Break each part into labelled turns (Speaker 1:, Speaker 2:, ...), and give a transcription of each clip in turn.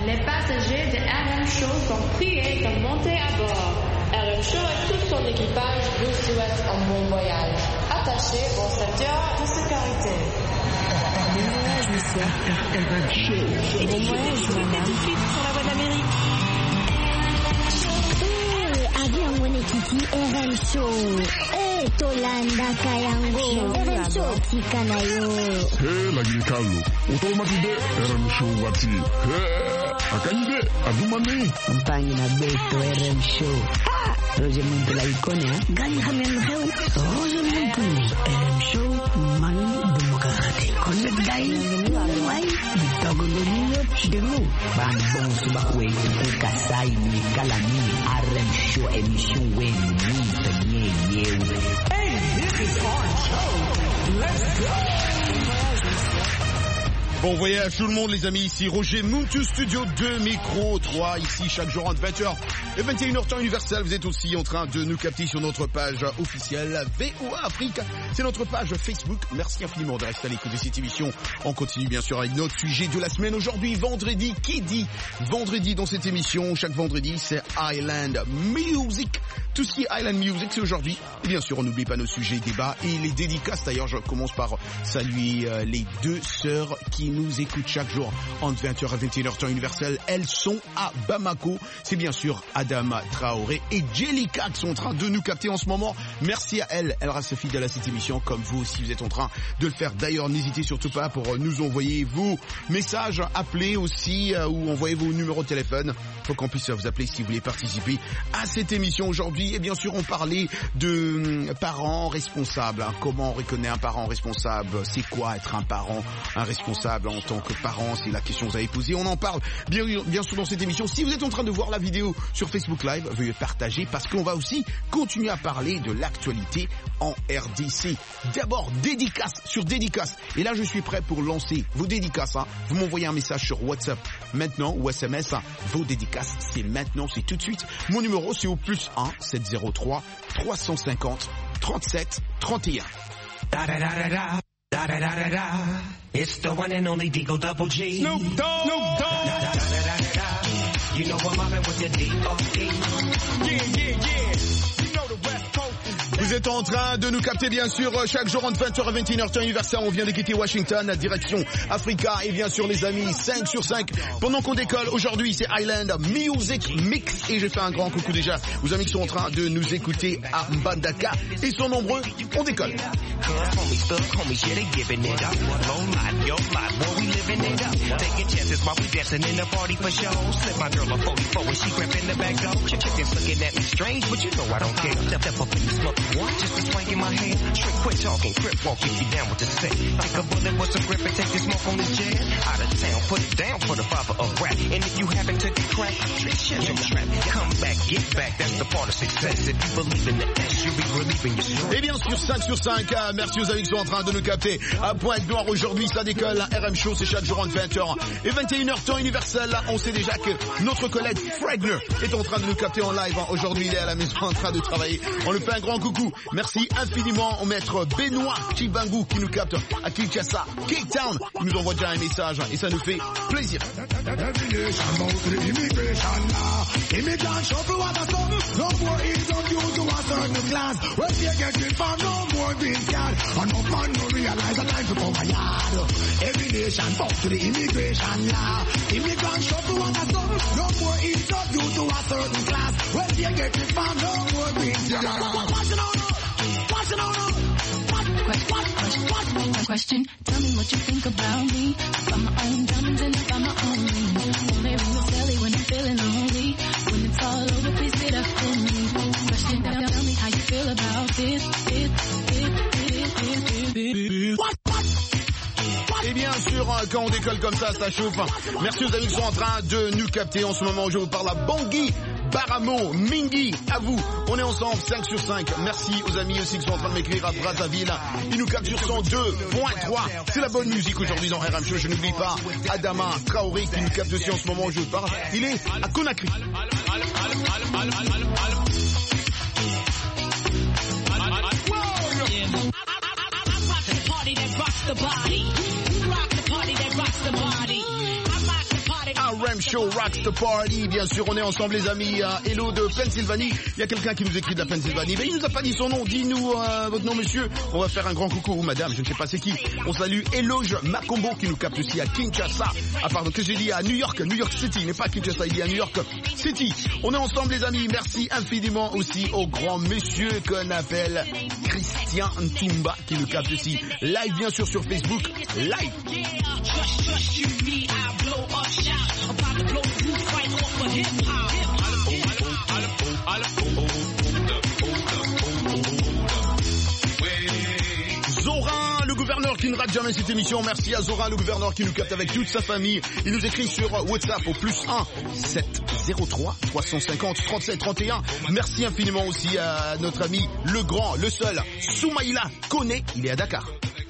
Speaker 1: Les passagers de RM Show sont priés de monter à bord. RM Show et tout son équipage vous souhaitent un bon voyage. Attachez vos ceintures de sécurité.
Speaker 2: Bon voyage, monsieur. RM Show. Bon voyage, madame. Tout de suite sur la voie d'Amérique.
Speaker 3: Avion Monekiti RM Show. Tolanda Kayango. RM Show Tikanayo.
Speaker 4: Lagi Carlo. Otomatide RM Show Wati. Akanyide Adumani.
Speaker 5: Campagne na Beto RM Show. Roger Muntula Icone, Gali Hamel Hell. Roger Muntula RM Show. Manu Demokrate. Connect Dai. Why? Bitagolonio Chidemo. Bambon Subakwe. Kasai ni Kalani. RM Show émission Wen. Hey, this is our show. Let's go.
Speaker 6: Bon voyage tout le monde les amis, ici Roger Muntu Studio 2, micro 3, ici chaque jour entre 20h et 21h temps universel. Vous êtes aussi en train de nous capter sur notre page officielle VOA Afrique, c'est notre page Facebook. Merci infiniment de rester à l'écoute de cette émission. On continue bien sûr avec notre sujet de la semaine. Aujourd'hui vendredi, qui dit vendredi dans cette émission? Chaque vendredi c'est Island Music. Tout ce qui est Island Music c'est aujourd'hui. Et bien sûr on n'oublie pas nos sujets débats et les dédicaces. D'ailleurs je commence par saluer les deux sœurs qui nous écoutent chaque jour entre 20h et 21h temps universel. Elles sont à Bamako. C'est bien sûr Adama Traoré et Jelika qui sont en train de nous capter en ce moment. Merci à elles. Elles restent fidèles à cette émission comme vous aussi vous êtes en train de le faire. D'ailleurs n'hésitez surtout pas pour nous envoyer vos messages, appeler aussi ou envoyer vos numéros de téléphone. Faut qu'on puisse vous appeler si vous voulez participer à cette émission aujourd'hui. Et bien sûr on parlait de parents responsables. Comment on reconnaît un parent responsable? C'est quoi être un parent, un responsable en tant que parent? C'est la question que vous avez posée. On en parle bien sûr dans cette émission. Si vous êtes en train de voir la vidéo sur Facebook Live, veuillez partager parce qu'on va aussi continuer à parler de l'actualité en RDC. D'abord, dédicace sur dédicace. Et là, je suis prêt pour lancer vos dédicaces. Vous m'envoyez un message sur WhatsApp maintenant ou SMS. Vos dédicaces, c'est maintenant, c'est tout de suite. Mon numéro, c'est au +1 703 350 37 31.
Speaker 7: Da da da da da. Da da da da da. It's the one and only Digo Double G. Snoop Dogg. Da da da da da da. You know I'm mobbing with the D.O.D.
Speaker 6: Yeah. You know the West Coast. Vous êtes en train de nous capter bien sûr chaque jour entre 20h et 21h temps universel. On vient de quitter Washington, direction Africa et bien sûr les amis 5 sur 5. Pendant qu'on décolle aujourd'hui c'est Island Music Mix et je fais un grand coucou déjà aux amis qui sont en train de nous écouter à Mbandaka. Ils sont nombreux, on décolle.
Speaker 7: Just a swing in my hand, trick, quit talking, crip walk if you down with the sick. Take a bullet with some grip and take the smoke on the jet. Out of town, put it down for the father of rap. And if you happen to get cracked, shut your trap. Come back, get back, that's the part of success. If you believe in the S, you'll be relieving your stress.
Speaker 6: Et bien sûr 5 sur 5, merci aux amis qui sont en train de nous capter à Pointe-Noire aujourd'hui, ça décolle, RM Show c'est chaque jour entre 20h et 21h temps universel. On sait déjà que notre collègue Fregner est en train de nous capter en live. Aujourd'hui il est à la maison en train de travailler. On le fait un grand coucou. Merci infiniment au maître Benoît Chibangu qui nous capte à Kinshasa, Cape Town. Il nous envoie déjà un message et ça nous fait plaisir.
Speaker 8: Question, tell me what you think about me. I got my own diamonds and I got my own rings. Won't they ring the belly when I'm feeling lonely? When it's all over, please sit up for me. Question, tell me how you feel about this.
Speaker 6: Et bien sûr, quand on décolle comme ça chauffe. Merci aux amis qui sont en train de nous capter en ce moment où je vous parle à Bangui, Baramo, Mingi, à vous. On est ensemble, 5 sur 5. Merci aux amis aussi qui sont en train de m'écrire à Brazzaville. Ils nous captent sur 102.3. C'est la bonne musique aujourd'hui dans RM Show. Je n'oublie pas Adama Traoré qui nous capte aussi en ce moment où je vous parle. Il est à Conakry. RM Show Rocks the Party. Bien sûr, on est ensemble les amis. Hello de Pennsylvanie. Il y a quelqu'un qui nous écrit de la Pennsylvanie. Mais il nous a pas dit son nom. Dis-nous votre nom, monsieur. On va faire un grand coucou, ou madame, je ne sais pas c'est qui. On salue Eloge Macombo qui nous capte aussi à Kinshasa. Ah pardon, que j'ai dit à New York City, mais pas Kinshasa, il dit à New York City. On est ensemble les amis. Merci infiniment aussi au grand monsieur qu'on appelle Christian Ntumba qui nous capte aussi. Live bien sûr sur Facebook. Live. Zorin, le gouverneur qui ne rate jamais cette émission. Merci à Zorin, le gouverneur qui nous capte avec toute sa famille. Il nous écrit sur WhatsApp au +1 703 350 37 31. Merci infiniment aussi à notre ami le grand, le seul, Soumaïla Kone. Il est à Dakar.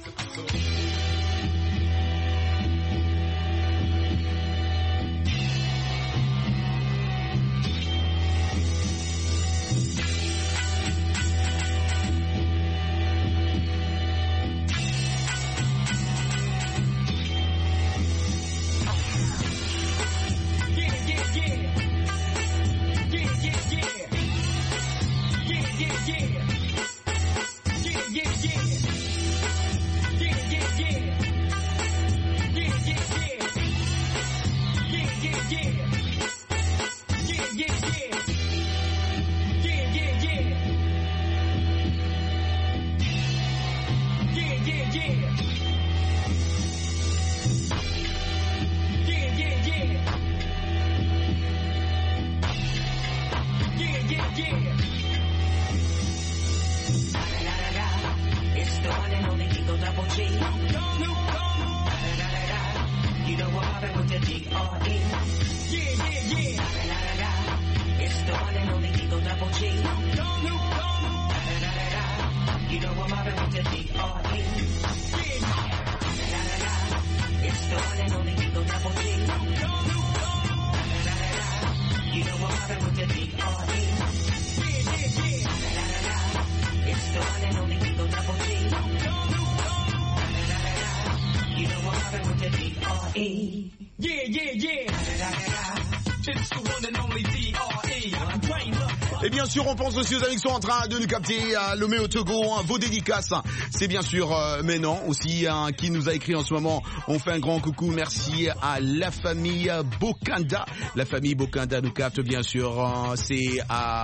Speaker 6: Et bien sûr, on pense aussi aux amis qui sont en train de nous capter à Lomé au Togo, vos dédicaces. C'est bien sûr Ménan aussi qui nous a écrit en ce moment. On fait un grand coucou, merci à la famille Bokanda. La famille Bokanda nous capte bien sûr, c'est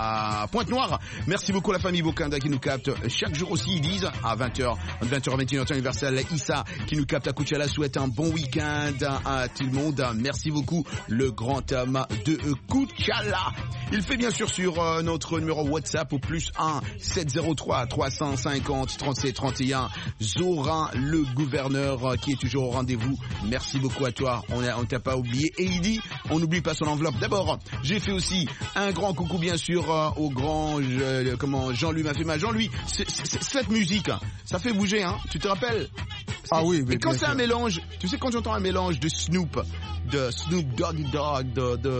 Speaker 6: à Pointe-Noire. Merci beaucoup à la famille Bokanda qui nous capte chaque jour aussi, ils disent à 20h, 20h à 21h universel. Issa qui nous capte à Kuchala souhaite un bon week-end à tout le monde. Merci beaucoup le grand homme de Kuchala. Il fait bien sûr sur notre numéro WhatsApp au +1 703 350 37 31. Zorin, le gouverneur qui est toujours au rendez-vous. Merci beaucoup à toi. On t'a pas oublié. Et il dit, on n'oublie pas son enveloppe. D'abord, j'ai fait aussi un grand coucou bien sûr au grand Jean-Louis m'a fait mal. Jean-Louis, cette musique, ça fait bouger, hein. Tu te rappelles?
Speaker 9: Ah oui, mais
Speaker 6: et quand c'est un mélange, tu sais quand j'entends un mélange de Snoop Doggy Dogg,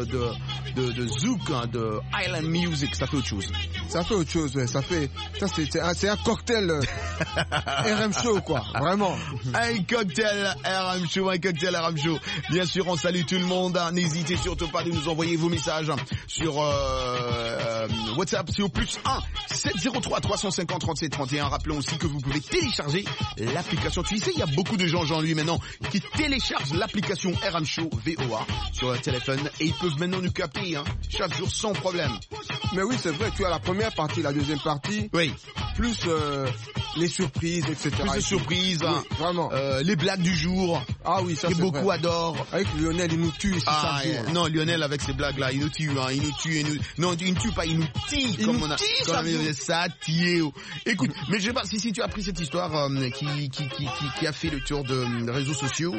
Speaker 6: de Zouk, hein, de Island Music, ça fait autre chose.
Speaker 9: Ça fait autre chose, ouais. C'est un cocktail RM Show, quoi. Vraiment.
Speaker 6: Un cocktail RM Show. Bien sûr, on salue tout le monde. N'hésitez surtout pas de nous envoyer vos messages sur WhatsApp. C'est au +1 703 350 37 31. Rappelons aussi que vous pouvez télécharger l'application. Tu sais, il y a beaucoup de gens, Jean-Louis, maintenant, qui téléchargent l'application RM Show VOA sur le téléphone et ils peuvent maintenant nous capter chaque jour sans problème.
Speaker 9: Mais oui, c'est vrai, tu as la première partie, la deuxième partie.
Speaker 6: Oui.
Speaker 9: Plus les surprises, etc.
Speaker 6: Plus les surprises,
Speaker 9: oui, vraiment.
Speaker 6: Les blagues du jour.
Speaker 9: Ah oui, ça
Speaker 6: que
Speaker 9: c'est
Speaker 6: beaucoup
Speaker 9: vrai.
Speaker 6: adorent.
Speaker 9: Avec Lionel, il nous tue ici chaque jour.
Speaker 6: Non, Lionel avec ses blagues là, il nous tue, non, il ne tue pas, il nous tue comme on a. Ça tue. Écoute, mais je sais pas si tu as appris cette histoire qui a fait le tour de réseaux sociaux.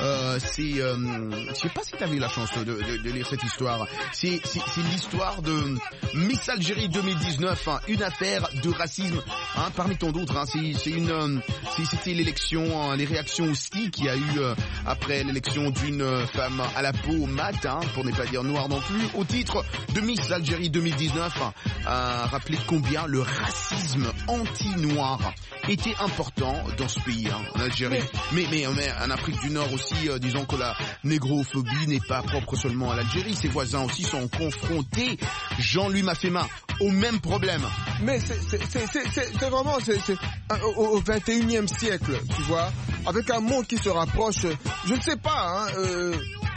Speaker 6: Je sais pas si tu avais eu la chance de lire cette histoire. C'est l'histoire de Miss Algérie 2019, une affaire de racisme, parmi tant d'autres. Hein. C'était l'élection, les réactions aussi qu'il y a eu après l'élection d'une femme à la peau mate, hein, pour ne pas dire noire non plus, au titre de Miss Algérie 2019, a rappelé combien le racisme anti-noir était important dans ce pays, hein, en Algérie. Mais en Afrique du Nord aussi, disons que la négrophobie n'est pas propre seulement à l'Algérie. Ses voisins aussi sont confrontés, Jean-Louis Mafema, au même problème.
Speaker 9: Mais c'est vraiment au 21e siècle, tu vois, avec un monde qui se rapproche, je ne sais pas, hein,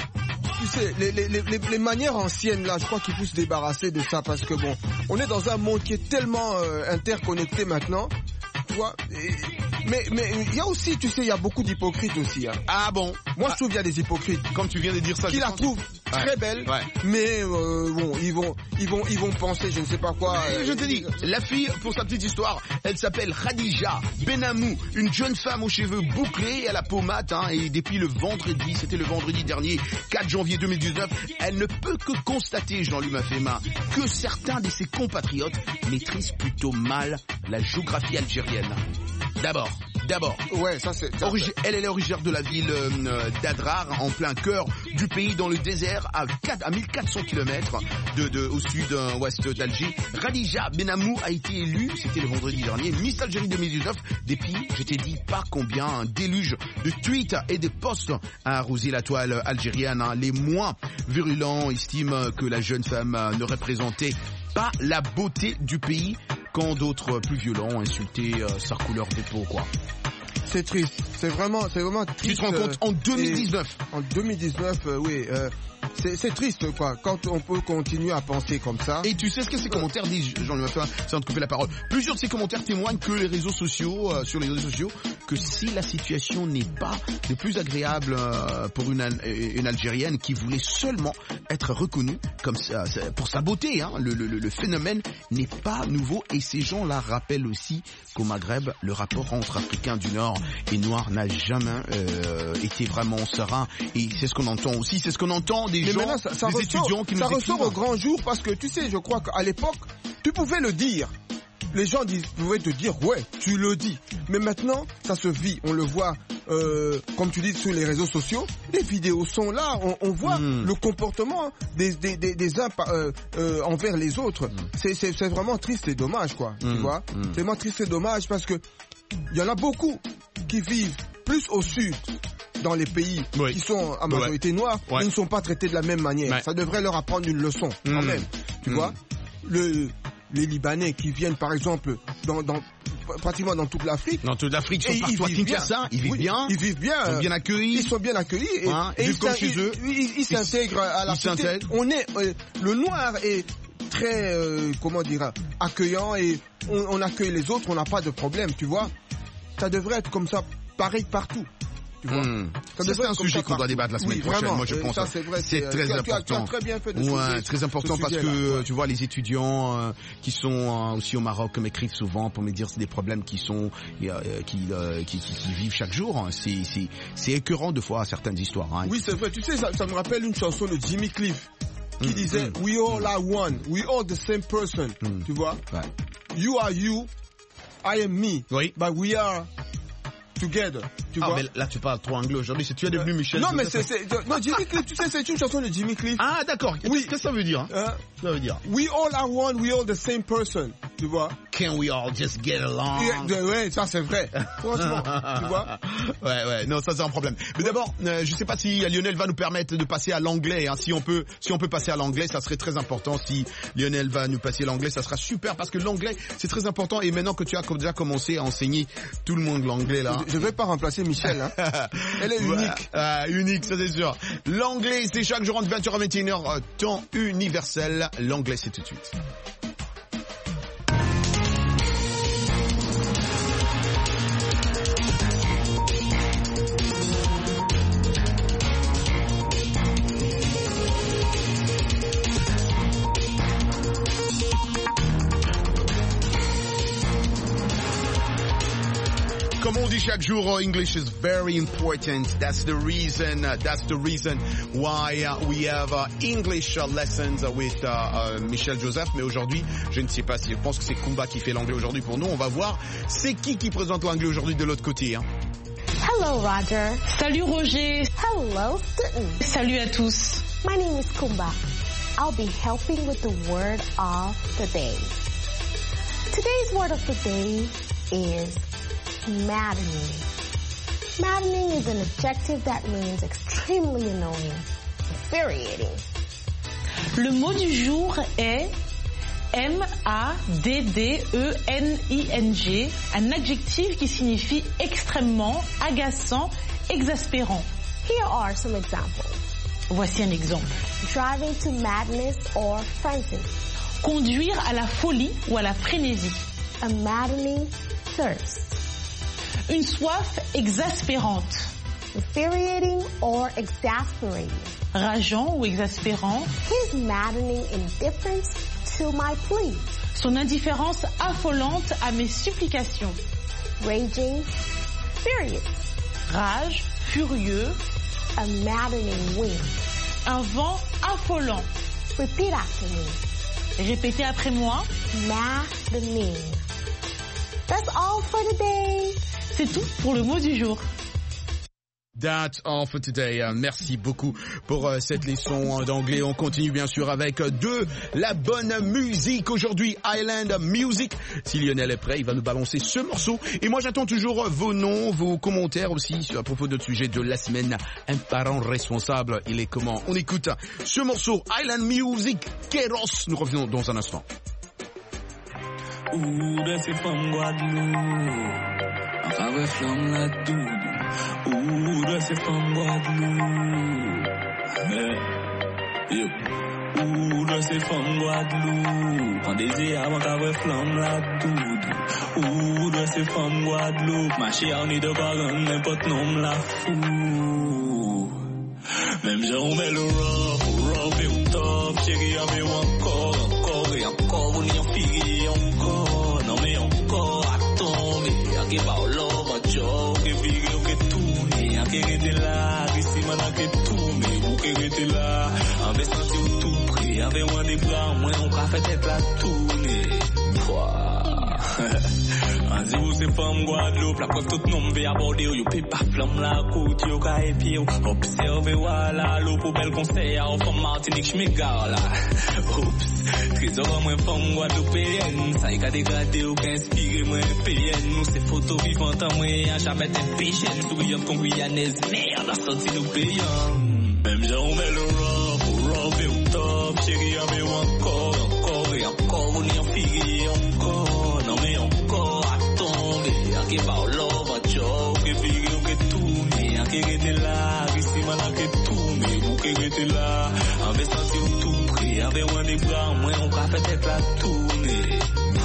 Speaker 9: tu sais, les manières anciennes là, je crois qu'il faut se débarrasser de ça parce que bon, on est dans un monde qui est tellement interconnecté maintenant, tu vois. Mais il y a aussi, tu sais, il y a beaucoup d'hypocrites aussi. Hein.
Speaker 6: Ah bon?
Speaker 9: Moi, je trouve qu'il y a des hypocrites.
Speaker 6: Comme tu viens de dire ça.
Speaker 9: Qui la trouvent très belle, mais bon, ils vont penser, je ne sais pas quoi.
Speaker 6: Je te dis, la fille, pour sa petite histoire, elle s'appelle Khadija Benamou, une jeune femme aux cheveux bouclés et à la peau mate, hein, et depuis le vendredi, c'était le vendredi dernier, 4 janvier 2019, elle ne peut que constater, Jean-Louis Mafema, que certains de ses compatriotes maîtrisent plutôt mal la géographie algérienne. D'abord.
Speaker 9: Ouais, ça c'est.
Speaker 6: Elle est originaire de la ville d'Adrar, en plein cœur du pays, dans le désert, à 1400 km au sud-ouest d'Alger. Khadija Benamou a été élue, c'était le vendredi dernier, Miss Algérie 2019, depuis, je t'ai dit pas combien, un déluge de tweets et de posts a arrosé la toile algérienne. Hein. Les moins virulents estiment que la jeune femme ne représentait pas la beauté du pays, quand d'autres plus violents ont insulté sa couleur de peau, quoi.
Speaker 9: C'est triste, c'est vraiment triste.
Speaker 6: Tu te rends compte, en 2019
Speaker 9: En 2019, oui, c'est triste, quoi, quand on peut continuer à penser comme ça.
Speaker 6: Et tu sais ce que ces commentaires disent, Jean-Louis Mafema, sans te couper la parole. Plusieurs de ces commentaires témoignent que les réseaux sociaux, sur les réseaux sociaux, que si la situation n'est pas le plus agréable pour une Algérienne qui voulait seulement être reconnue comme ça, pour sa beauté, hein, le phénomène n'est pas nouveau, et ces gens-là rappellent aussi qu'au Maghreb, le rapport entre Africains du Nord et Noirs n'a jamais été vraiment serein, et c'est ce qu'on entend aussi, c'est ce qu'on entend des gens, des étudiants qui nous écrivent.
Speaker 9: Ça ressort au grand jour parce que tu sais, je crois qu'à l'époque, tu pouvais le dire. Les gens pouvaient te dire, ouais, tu le dis. Mais maintenant, ça se vit. On le voit, comme tu dis, sur les réseaux sociaux. Les vidéos sont là. On voit le comportement des uns envers les autres. C'est vraiment triste et dommage, quoi. Tu vois? C'est vraiment triste et dommage parce que il y en a beaucoup qui vivent plus au sud, dans les pays qui sont à majorité noire, ils ne sont pas traités de la même manière. Ça devrait leur apprendre une leçon, quand même. Tu vois? Les Libanais qui viennent, par exemple, pratiquement dans toute l'Afrique.
Speaker 6: Dans toute l'Afrique, ils sont partout à Kinshasa, ils vivent bien.
Speaker 9: Ils vivent bien.
Speaker 6: Ils sont bien accueillis.
Speaker 9: Ils sont bien accueillis. Et
Speaker 6: ils comme chez eux.
Speaker 9: Ils s'intègrent à la société. Le noir est très, comment dire, accueillant, et on accueille les autres, on n'a pas de problème, tu vois. Ça devrait être comme ça, pareil partout. Tu vois.
Speaker 6: C'est un sujet qu'on doit débattre la semaine prochaine.
Speaker 9: Vraiment,
Speaker 6: moi, je pense.
Speaker 9: Ça, c'est vrai,
Speaker 6: c'est très important.
Speaker 9: Tu as très bien fait de
Speaker 6: très important parce que tu vois, les étudiants qui sont aussi au Maroc m'écrivent souvent pour me dire c'est des problèmes qui vivent chaque jour. C'est écœurant de fois certaines histoires. Hein.
Speaker 9: Oui, c'est vrai. Tu sais, ça me rappelle une chanson de Jimmy Cliff qui disait We all are one, we all the same person. Tu vois. You are you, I am me, but we are together, tu vois.
Speaker 6: Mais là tu parles trop anglais aujourd'hui, tu es devenu Michel.
Speaker 9: Non, mais non, Jimmy Cliff, tu sais, c'est une chanson de Jimmy Cliff.
Speaker 6: Ah, d'accord. Oui. Qu'est-ce que ça veut dire? Ça veut dire
Speaker 9: We all are one, we all the same person, tu vois.
Speaker 6: Can we all just get along?
Speaker 9: Ouais, ça c'est vrai. Franchement, tu vois.
Speaker 6: Ouais, non, ça c'est un problème. Mais d'abord, je sais pas si Lionel va nous permettre de passer à l'anglais, hein. Si on peut passer à l'anglais, ça serait très important. Si Lionel va nous passer l'anglais, ça sera super parce que l'anglais, c'est très important, et maintenant que tu as déjà commencé à enseigner tout le monde l'anglais là.
Speaker 9: Je vais pas remplacer Michel, hein. Elle est unique.
Speaker 6: Unique, ça c'est sûr. L'anglais, c'est chaque jour entre 20h à 21h, temps universel. L'anglais, c'est tout de suite. comme on dit chaque jour, English is very important. That's the reason why we have English lessons with Michel Joseph. Mais aujourd'hui, je ne sais pas si, je pense que c'est Kumba qui fait l'anglais aujourd'hui pour nous. On va voir, c'est qui présente l'anglais aujourd'hui de l'autre côté. Hein.
Speaker 10: Hello, Roger.
Speaker 11: Salut, Roger.
Speaker 10: Hello, students.
Speaker 11: Salut à tous.
Speaker 10: My name is Kumba. I'll be helping with the word of the day. Today's word of the day is maddening. Maddening is an adjective that means extremely annoying, infuriating.
Speaker 11: Le mot du jour est maddening, un adjectif qui signifie extrêmement, agaçant, exaspérant.
Speaker 10: Here are some examples.
Speaker 11: Voici un exemple.
Speaker 10: Driving to madness or frenzy.
Speaker 11: Conduire à la folie ou à la frénésie.
Speaker 10: A maddening thirst.
Speaker 11: Une soif exaspérante.
Speaker 10: Infuriating or exasperating.
Speaker 11: Rageant ou exaspérant.
Speaker 10: His maddening indifference to my pleas.
Speaker 11: Son indifférence affolante à mes supplications.
Speaker 10: Raging, furious.
Speaker 11: Rage, furieux.
Speaker 10: A maddening wind.
Speaker 11: Un vent affolant.
Speaker 10: Repeat after me.
Speaker 11: Répétez après moi.
Speaker 10: Maddening. That's all for today.
Speaker 11: C'est tout pour le mot du jour.
Speaker 6: That's all for today. Merci beaucoup pour cette leçon d'anglais. On continue bien sûr avec de la bonne musique. Aujourd'hui, Island Music. Si Lionel est prêt, il va nous balancer ce morceau. Et moi, j'attends toujours vos noms, vos commentaires aussi à propos de notre sujet de la semaine. Un parent responsable, il est comment? On écoute ce morceau, Island Music, Kéros. Nous revenons dans un instant.
Speaker 12: Doudou, c'est femme Guadeloupe. Doudou, c'est femme Guadeloupe. En désir avant qu'avait flamme la doudou. Doudou, c'est femme Guadeloupe. Ma chère ni de bagan, n'importe nom la fou. Même j'ai on met le rough et au top. Chérie, avec encore et encore. On y en figue encore. Non mais encore, attends, mais y'a qui parle l'homme, joke, et figue. Que rete là, ici maintenant que tout, mais vous que rete là, avec senti ou tout près, avec un des bras, moi on va faire tête la tournée. En dit vous c'est femme Guadeloupe, la preuve tout nom veut aborder, you paye pas flamme la côte, you ka épier, observe voilà, l'eau pour bel conseil, en femme Martinique, j'm'égare là. Oups, trésor moi femme Guadeloupéenne, ça y a dégradé ou qu'inspiré moi PN, nous c'est photo vivante en moi, jamais impatient, souriant qu'on guyanaise, merde, la sortie nous payant. Même j'ai on met le rough et au top, chérie, avec encore et encore, on y en figue encore, non mais encore, attends, mais y'a qui parle l'homme, joke, et figue ou que tout, mais y'a qui rete là, ici maintenant que tout, mais vous qui rete là, avec senti ou tout près, avec un des bras, moi on va faire tête la tournée.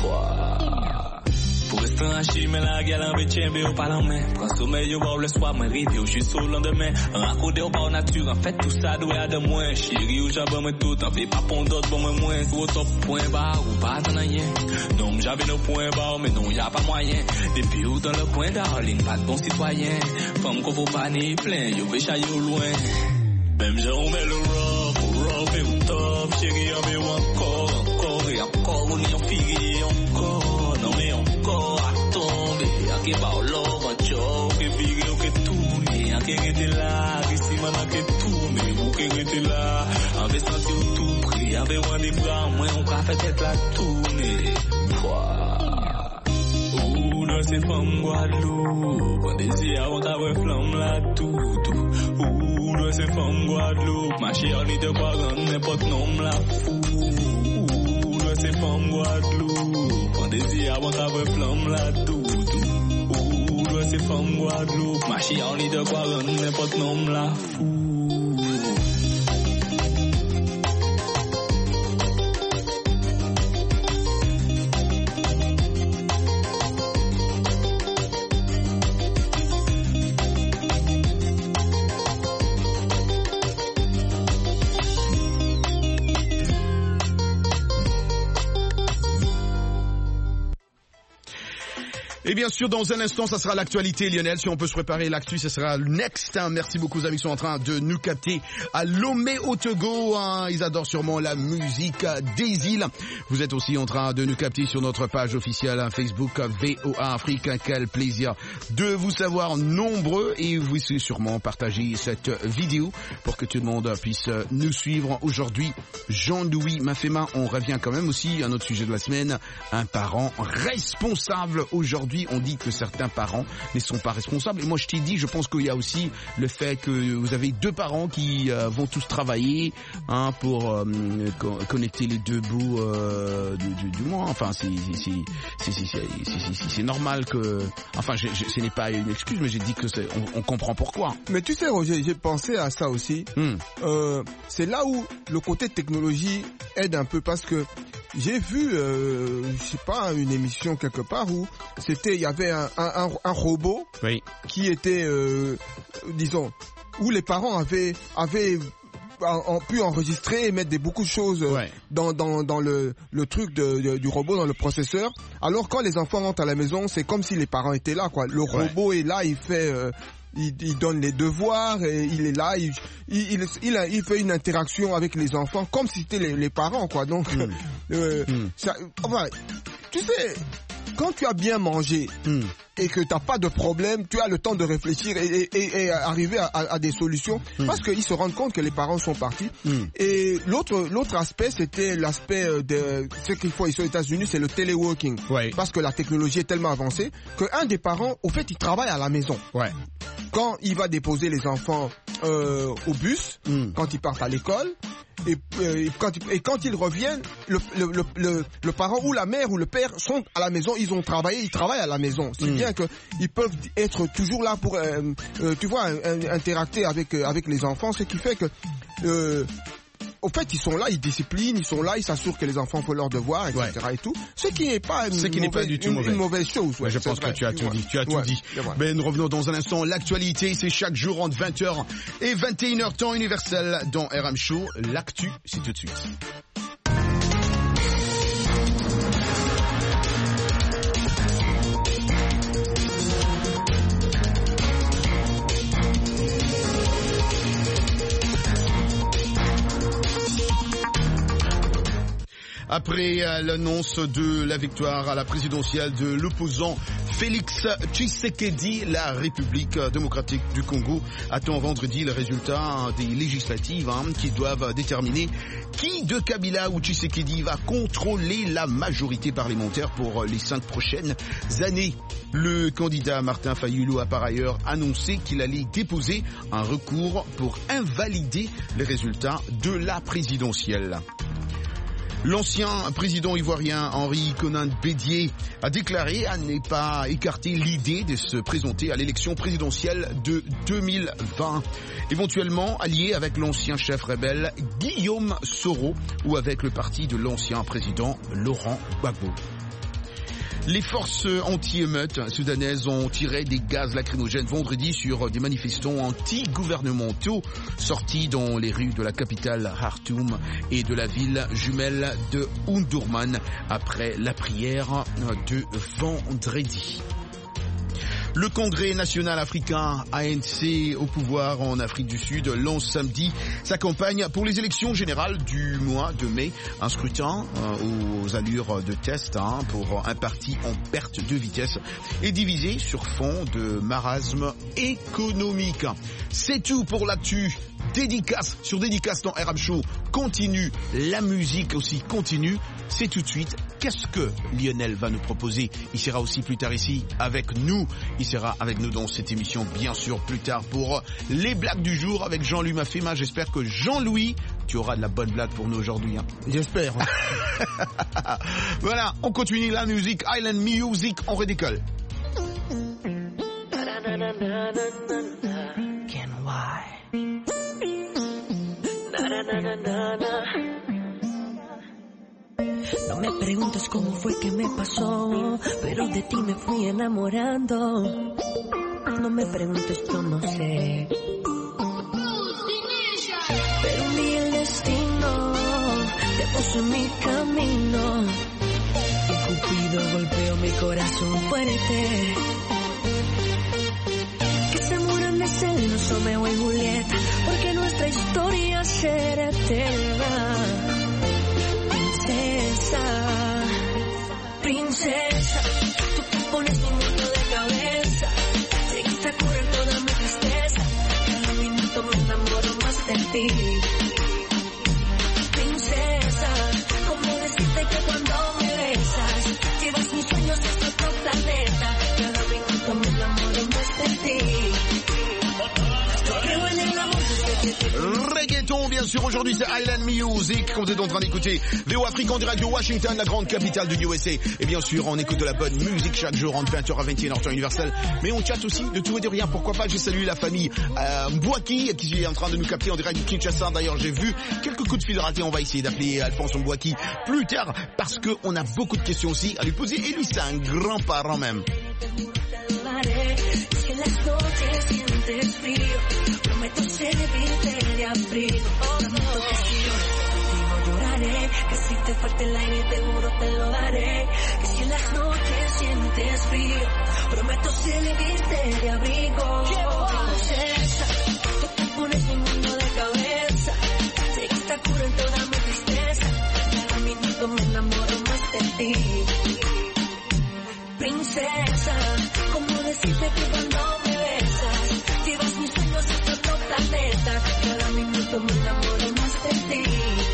Speaker 12: Pour rester en chie, mais la gueule en bétien, mais au pas la main. Prends sommeil, au bord le soir, moi rive, au juste au lendemain. Raccordé au bord nature, en fait tout ça doit à de moins. Chérie, ou j'avais moi tout, en fait pas pour d'autres, bon moi moins. Ou au top point bas, ou pas t'en rien. Non, j'avais nos points bas, mais non, y'a pas moyen. Depuis ou dans le coin darling, pas de bon citoyen. Femme qu'on faut pas ni plein, yo véchaille au loin. Même j'ai on met le rough et au top. Chérie, avec encore et encore, on y en figue encore. Non mais encore à tomber, y'a qui parle l'homme, joke, et figue ou que tout, y'a qui rete là, ici maintenant que tout, mais vous qui rete là, avec senti ou tout près, avec un des bras, moi on va faire tête la tournée. Doudou, c'est femme Guadeloupe, en désir avant qu'avait flamme la doudou. Doudou, c'est femme Guadeloupe, ma chère ni de bagan, n'importe nom la fou. Doudou, c'est femme Guadeloupe, en désir avant qu'avait flamme la doudou. Doudou, c'est femme Guadeloupe, ma chère ni de bagan, n'importe nom la fou.
Speaker 6: Et bien sûr, dans un instant, ça sera l'actualité, Lionel. Si on peut se préparer l'actu, ça sera le next. Merci beaucoup aux amis qui sont en train de nous capter à Lomé au Togo. Ils adorent sûrement la musique des îles. Vous êtes aussi en train de nous capter sur notre page officielle Facebook VOA Afrique. Quel plaisir de vous savoir nombreux et vous pouvez sûrement partager cette vidéo pour que tout le monde puisse nous suivre. Aujourd'hui, Jean-Louis Mafema, on revient quand même aussi à notre sujet de la semaine, un parent responsable. Aujourd'hui, on dit que certains parents ne sont pas responsables. Et moi, je t'ai dit, je pense qu'il y a aussi le fait que vous avez deux parents qui vont tous travailler pour connecter les deux bouts du mois. Enfin, c'est normal que... Enfin, ce n'est pas une excuse, mais j'ai dit que on comprend pourquoi.
Speaker 9: Mais tu sais, Roger, j'ai pensé à ça aussi. C'est là où le côté technologie aide un peu parce que j'ai vu, je sais pas, une émission quelque part où il y avait un robot qui était, disons, où les parents avaient pu enregistrer et mettre beaucoup de choses dans le truc du robot, dans le processeur. Alors quand les enfants rentrent à la maison, c'est comme si les parents étaient là, quoi. Le robot est là, il fait... Il donne les devoirs et il est là, il fait une interaction avec les enfants comme si c'était les parents, quoi. Donc, enfin, tu sais, quand tu as bien mangé et que t'as pas de problème, tu as le temps de réfléchir et arriver à des solutions parce qu'ils se rendent compte que les parents sont partis. Et l'autre aspect, c'était l'aspect de ce qu'il faut ici aux États-Unis, c'est le téléworking. Parce que la technologie est tellement avancée qu'un des parents, au fait, il travaille à la maison. Quand il va déposer les enfants au bus, quand ils partent à l'école, et quand ils reviennent, le parent ou la mère ou le père sont à la maison, ils travaillent à la maison. C'est bien qu'ils peuvent être toujours là pour, tu vois, interacter avec les enfants, ce qui fait que... au fait, ils sont là, ils disciplinent, ils sont là, ils s'assurent que les enfants font leurs devoirs, etc. et tout. Ce qui n'est pas une mauvaise chose.
Speaker 6: Je pense que tu as tout dit. Mais nous revenons dans un instant. L'actualité, c'est chaque jour entre 20h et 21h temps universel dans RM Show. L'actu, c'est tout de suite. Après l'annonce de la victoire à la présidentielle de l'opposant Félix Tshisekedi, la République démocratique du Congo attend vendredi le résultat des législatives qui doivent déterminer qui de Kabila ou Tshisekedi va contrôler la majorité parlementaire pour les 5 prochaines années. Le candidat Martin Fayulu a par ailleurs annoncé qu'il allait déposer un recours pour invalider les résultats de la présidentielle. L'ancien président ivoirien Henri Konan Bédié a déclaré à ne pas écarter l'idée de se présenter à l'élection présidentielle de 2020, éventuellement allié avec l'ancien chef rebelle Guillaume Soro ou avec le parti de l'ancien président Laurent Gbagbo. Les forces anti-émeutes soudanaises ont tiré des gaz lacrymogènes vendredi sur des manifestants anti-gouvernementaux sortis dans les rues de la capitale Khartoum et de la ville jumelle de Omdurman après la prière de vendredi. Le Congrès national africain ANC au pouvoir en Afrique du Sud lance samedi sa campagne pour les élections générales du mois de mai. Un scrutin aux allures de test pour un parti en perte de vitesse et divisé sur fond de marasme économique. C'est tout pour l'actu. Dédicace sur dédicace dans RM Show continue, la musique aussi continue. C'est tout de suite. Qu'est-ce que Lionel va nous proposer? Il sera aussi plus tard ici avec nous. Il sera avec nous dans cette émission bien sûr plus tard pour les blagues du jour avec Jean-Louis Mafema. J'espère que Jean-Louis, tu auras de la bonne blague pour nous aujourd'hui.
Speaker 9: J'espère.
Speaker 6: Voilà, on continue la musique. Island Music, on redécolle.
Speaker 13: No me preguntes cómo fue que me pasó, pero de ti me fui enamorando. No me preguntes, yo no sé. Pero un día el destino te puso en mi camino y Cupido golpeó mi corazón fuerte. Que se mueran de celos Romeo y Julieta, porque nuestra historia será eterna. Princesa, princesa, tú te pones mi mundo de cabeza. Llegaste a curar toda mi tristeza. Cada minuto me enamoro más de ti. Princesa, ¿cómo decirte que cuando me besas llevas mis sueños hasta otro planeta? Cada minuto me enamoro más de ti. Creo en el amor desde
Speaker 6: Reggaeton, bien sûr, aujourd'hui c'est Island Music qu'on est en train d'écouter. VO Afrique en direct de Washington, la grande capitale de USA. Et bien sûr, on écoute de la bonne musique chaque jour entre 20h à 21h temps universel. Mais on chatte aussi de tout et de rien. Pourquoi pas, j'ai salué la famille Mbouaki qui est en train de nous capter en direct de Kinshasa. D'ailleurs, j'ai vu quelques coups de fil ratés. On va essayer d'appeler Alphonse Mbouaki plus tard parce qu'on a beaucoup de questions aussi à lui poser. Et lui, c'est un grand-parent même.
Speaker 13: Si en las noches sientes frío, prometo servirte de abrigo. Prometo que si lloras contigo lloraré, que si te falta el aire te juro te lo daré. Que si en las noches sientes frío, prometo servirte de abrigo. Princesa, tú te pones mi mundo de cabeza. Llegaste a curar toda mi tristeza. Cada minuto me enamoro más de ti. Princesa, ¿cómo decirte que cuando me besas llevas mis sueños hasta otro planeta? Cada minuto me enamoro más de ti.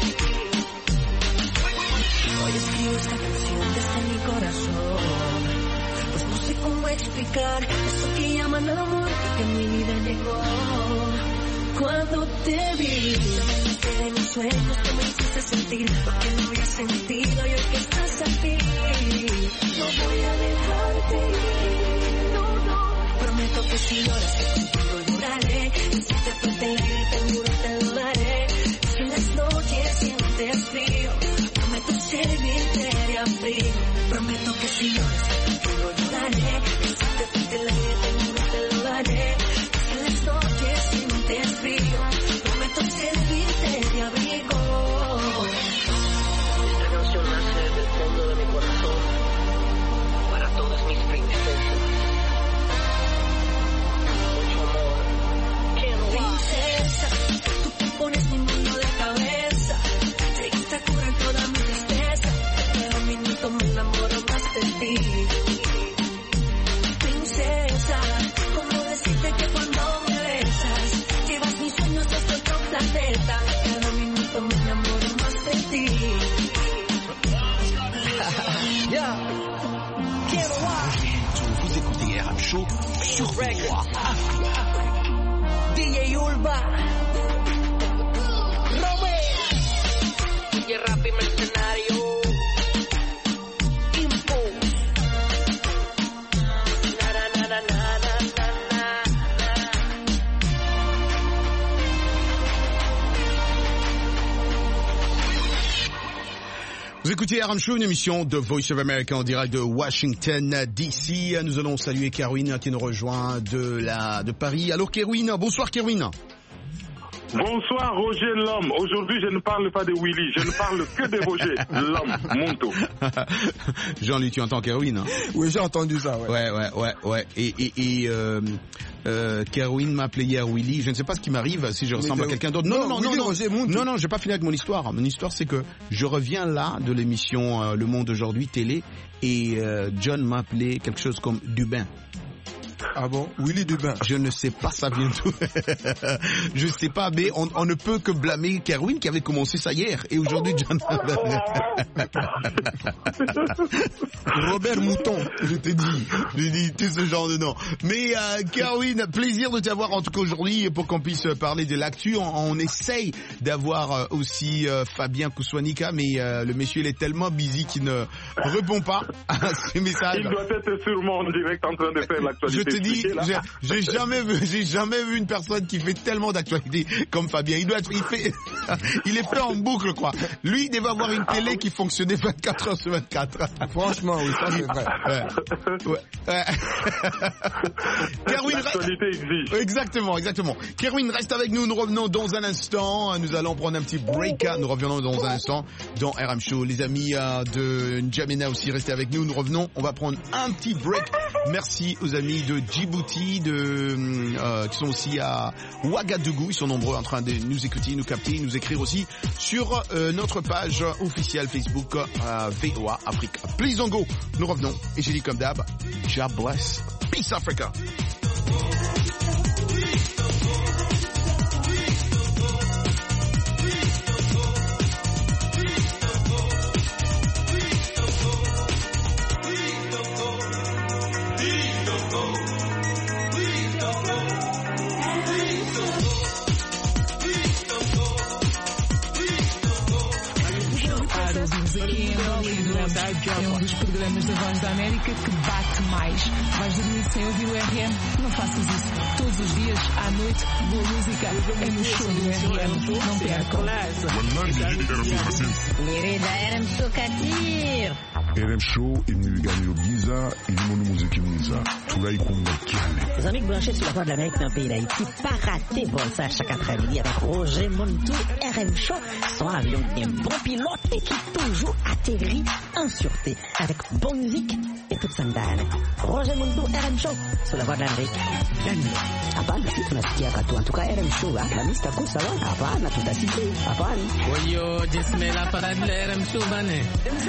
Speaker 13: Hoy escribo esta canción desde mi corazón, pues no sé cómo explicar eso que llaman amor que a mi vida llegó. Cuando te vi, no me mis sueños, tú me hiciste sentir lo que no había sentido y hoy que estás aquí, no voy a dejarte ir, no. Prometo que si lloras que contigo lloraré, y si te falta el aire te juro te lo daré. Si en las noches sientes frío, prometo servirte de abrigo. Prometo que si lloras que contigo lloraré, y si te falta el aire te juro te lo daré. Si en las noches sientes frío, prometo servirte de abrigo. Esta canción nace del fondo de mi corazón para todas mis princesas. Mucho amor. Princesa, tú te pones mi mundo de cabeza. Llegaste a curar toda mi tristeza. Cada minuto me enamoro más de ti. Princesa, ¿cómo decirte que cuando me besas llevas mis sueños hasta otro planeta? Cada minuto me enamoro más de ti.
Speaker 6: Vous écoutez RM Show sur VOA Afrique.
Speaker 13: DJ Ulva, Romeo, y rap y mercenario.
Speaker 6: Vous écoutez RM Show, une émission de Voice of America en direct de Washington DC. Nous allons saluer Kerwin qui nous rejoint de Paris. Allô Kerwin, bonsoir Kerwin.
Speaker 14: Bonsoir Roger l'homme. Aujourd'hui je ne parle pas de Willy, je ne parle que de Roger l'homme, Monto.
Speaker 6: Jean-Louis, tu entends Kerwin hein?
Speaker 9: Oui, j'ai entendu ça.
Speaker 6: Ouais. Et Kerwin m'a appelé hier Willy. Je ne sais pas ce qui m'arrive si je ressemble à quelqu'un d'autre. Non, j'ai pas fini avec mon histoire. Mon histoire c'est que je reviens là de l'émission Le Monde Aujourd'hui télé et John m'a appelé quelque chose comme Dubin.
Speaker 9: Ah bon? Willy Dubin.
Speaker 6: Je ne sais pas, ça vient d'où. Je sais pas, mais on ne peut que blâmer Kerwin qui avait commencé ça hier. Et aujourd'hui, John.
Speaker 9: Robert Mouton, je t'ai dit
Speaker 6: tout ce genre de nom. Mais Kerwin, plaisir de t'avoir en tout cas aujourd'hui pour qu'on puisse parler de l'actu. On essaye d'avoir aussi Fabien Kouswanika, mais le monsieur il est tellement busy qu'il ne répond pas à ces messages.
Speaker 14: Il doit être sûrement en direct en train de faire l'actualité.
Speaker 6: Je te dit, j'ai jamais vu une personne qui fait tellement d'actualité comme Fabien. Il est fait en boucle, quoi. Lui, il devait avoir une télé qui fonctionnait 24 heures sur 24.
Speaker 9: Franchement, oui, ça c'est vrai.
Speaker 6: Ouais. Kerwin,
Speaker 14: l'actualité exige.
Speaker 6: Exactement. Kerwin, reste avec nous. Nous revenons dans un instant. Nous allons prendre un petit break. Nous reviendrons dans un instant dans RM Show. Les amis de N'Djamena aussi, restez avec nous. Nous revenons. On va prendre un petit break. Merci aux amis de Djibouti, qui sont aussi à Ouagadougou. Ils sont nombreux en train de nous écouter, nous capter, nous écrire aussi sur notre page officielle Facebook VOA Afrique. Please don't go. Nous revenons. Et j'ai dit comme d'hab, God bless. Peace Africa.
Speaker 11: É um dos programas da Voz da América que bate mais. Vais dormir sem ouvir o RM? Não faças isso. Todos os dias, à noite, boa música é no show do RM. Não percam.
Speaker 3: Querida RM Show Katir.
Speaker 4: RM Show, il nous gagne au Giza, il nous musique Giza. Tout là, il compte
Speaker 5: Les amis branchés sur la Voix de l'Amérique dans le pays d'Haïti, pas raté bon ça chaque après-midi avec Roger Montou, RM Show. Son avion est un bon pilote et qui toujours atterrit en sûreté avec bonne musique et toute sandale. Roger Montou, RM Show sur la Voix de l'Amérique. Hapana, si tunasikia katu. En tout cas, RM Show, la mista kusa wa. Hapana, tutasiki. Hapana.
Speaker 15: Oyo, jisme la parade la RM Show bane.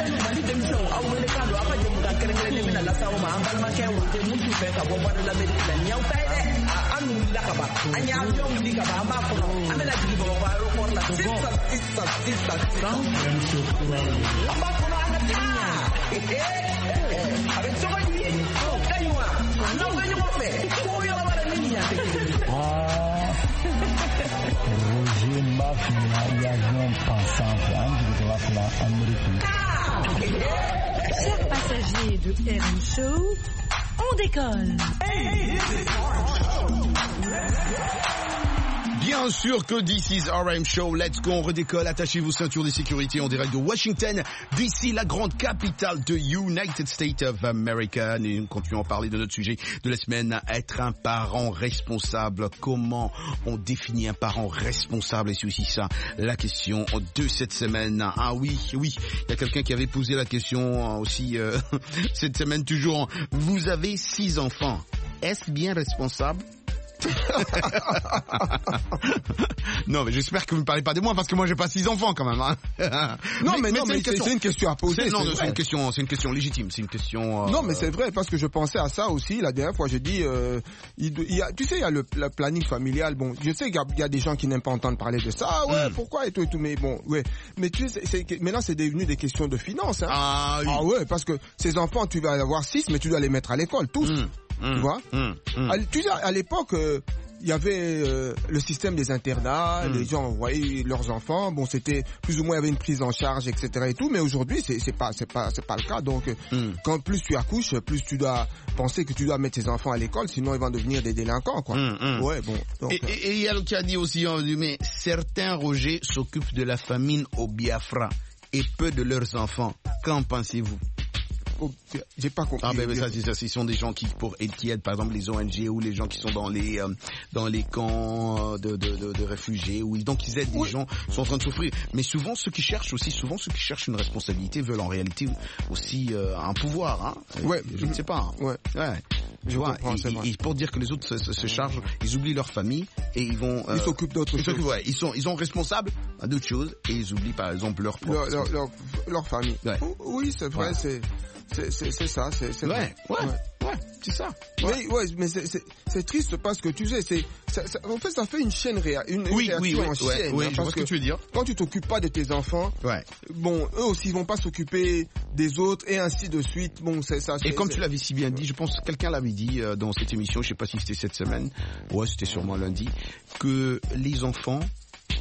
Speaker 16: Roger Mafia, viajant pensant, Amérique.
Speaker 8: Chers passagers de RM Show, on décolle.
Speaker 6: Bien sûr que this is RM Show. Let's go, on redécolle. Attachez-vous ceinture de sécurité en direct de Washington, d'ici la grande capitale de United States of America. Et nous continuons à parler de notre sujet de la semaine, être un parent responsable. Comment on définit un parent responsable? Et c'est aussi ça la question de cette semaine. Ah oui, il y a quelqu'un qui avait posé la question aussi cette semaine toujours. Vous avez 6 enfants. Est-ce bien responsable? Non, mais j'espère que vous ne parlez pas de moi parce que moi j'ai pas 6 enfants quand même. Hein.
Speaker 9: mais c'est une question à poser.
Speaker 6: C'est une question légitime. C'est une question.
Speaker 9: Non, mais c'est vrai parce que je pensais à ça aussi la dernière fois. J'ai dit, tu sais, il y a le planning familial. Bon, je sais qu'il y a des gens qui n'aiment pas entendre parler de ça. Ouais, pourquoi et tout, mais bon, ouais. Mais tu sais, maintenant c'est devenu des questions de finances. Hein.
Speaker 6: Ah oui.
Speaker 9: Ah ouais, parce que ces enfants, tu vas en avoir 6, mais tu dois les mettre à l'école tous. Tu vois. Tu sais, à l'époque, il y avait le système des internats, les gens envoyaient leurs enfants. Bon, c'était plus ou moins il y avait une prise en charge, etc. et tout. Mais aujourd'hui, c'est pas le cas. Donc, quand plus tu accouches, plus tu dois penser que tu dois mettre tes enfants à l'école, sinon ils vont devenir des délinquants, quoi. Ouais, bon. Donc,
Speaker 6: et il y a le qui a dit aussi, mais certains Roger s'occupent de la famine au Biafra et peu de leurs enfants. Qu'en pensez-vous?
Speaker 9: J'ai pas compris.
Speaker 6: Ah ben ça, ce sont des gens qui aident par exemple les ONG ou les gens qui sont dans les camps de réfugiés, ou donc ils aident des gens qui sont en train de souffrir. Mais souvent ceux qui cherchent une responsabilité veulent en réalité aussi un pouvoir. Hein.
Speaker 9: Ouais,
Speaker 6: je ne sais pas. Hein. Ouais. Tu vois, et pour dire que les autres se chargent, ils oublient leur famille et ils vont.
Speaker 9: Ils s'occupent d'autres choses.
Speaker 6: Ouais, ils sont responsables d'autres choses et ils oublient par exemple leur
Speaker 9: famille. Ouais. Oui, c'est vrai, c'est ça, c'est
Speaker 6: vrai. Ouais, c'est ça.
Speaker 9: Mais c'est triste parce que tu sais, en fait, ça fait une chaîne réaction en chaîne.
Speaker 6: Oui, je vois ce que tu veux dire.
Speaker 9: Quand tu t'occupes pas de tes enfants, bon, eux aussi ils vont pas s'occuper des autres et ainsi de suite. Bon, c'est ça.
Speaker 6: Et comme tu l'avais si bien dit, je pense que quelqu'un l'avait dit dans cette émission, je sais pas si c'était cette semaine, c'était sûrement lundi, que les enfants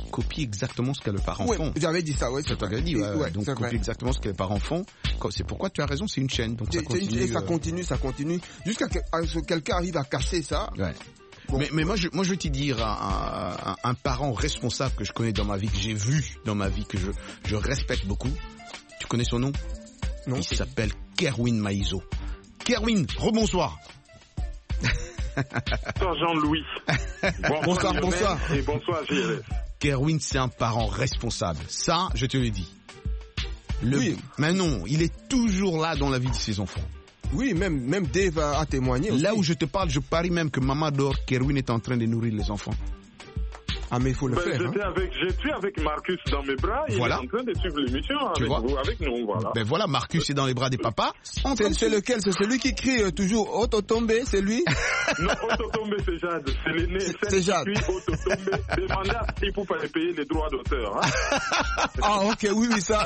Speaker 6: copie exactement ce que les parents font.
Speaker 9: J'avais dit ça,
Speaker 6: c'est toi qui as dit, donc copie exactement ce que les parents font. C'est pourquoi tu as raison, c'est une chaîne, donc ça continue.
Speaker 9: Et ça continue, jusqu'à ce que quelqu'un arrive à casser ça.
Speaker 6: Ouais. Bon, mais moi je vais te dire un parent responsable que je connais dans ma vie, que j'ai vu dans ma vie, que je respecte beaucoup. Tu connais son nom?
Speaker 9: Non.
Speaker 6: Il s'appelle Kerwin Maïzo. Kerwin, rebonsoir.
Speaker 14: Bonsoir Jean-Louis.
Speaker 9: Bonsoir.
Speaker 14: Et bonsoir JLS.
Speaker 6: Kerwin, c'est un parent responsable. Ça, je te le dis.
Speaker 9: Oui.
Speaker 6: Mais non, il est toujours là dans la vie de ses enfants.
Speaker 9: Oui, même Dave a témoigné aussi.
Speaker 6: Là où je te parle, je parie même que maman dort, Kerwin est en train de nourrir les enfants.
Speaker 9: Ah, mais il faut le faire.
Speaker 14: J'étais avec Marcus dans mes bras,
Speaker 6: voilà.
Speaker 14: Il est en train de suivre l'émission avec nous, voilà.
Speaker 6: Ben voilà, Marcus est dans les bras des papas.
Speaker 9: C'est lequel? C'est celui qui crie toujours Autotombe, c'est lui?
Speaker 14: Non, Autotombe, c'est Jade. C'est l'aîné.
Speaker 9: C'est Jade.
Speaker 14: Autotombe. Demandez à Steve pour pas payer les droits d'auteur. Hein.
Speaker 9: Ah, ok, oui, ça.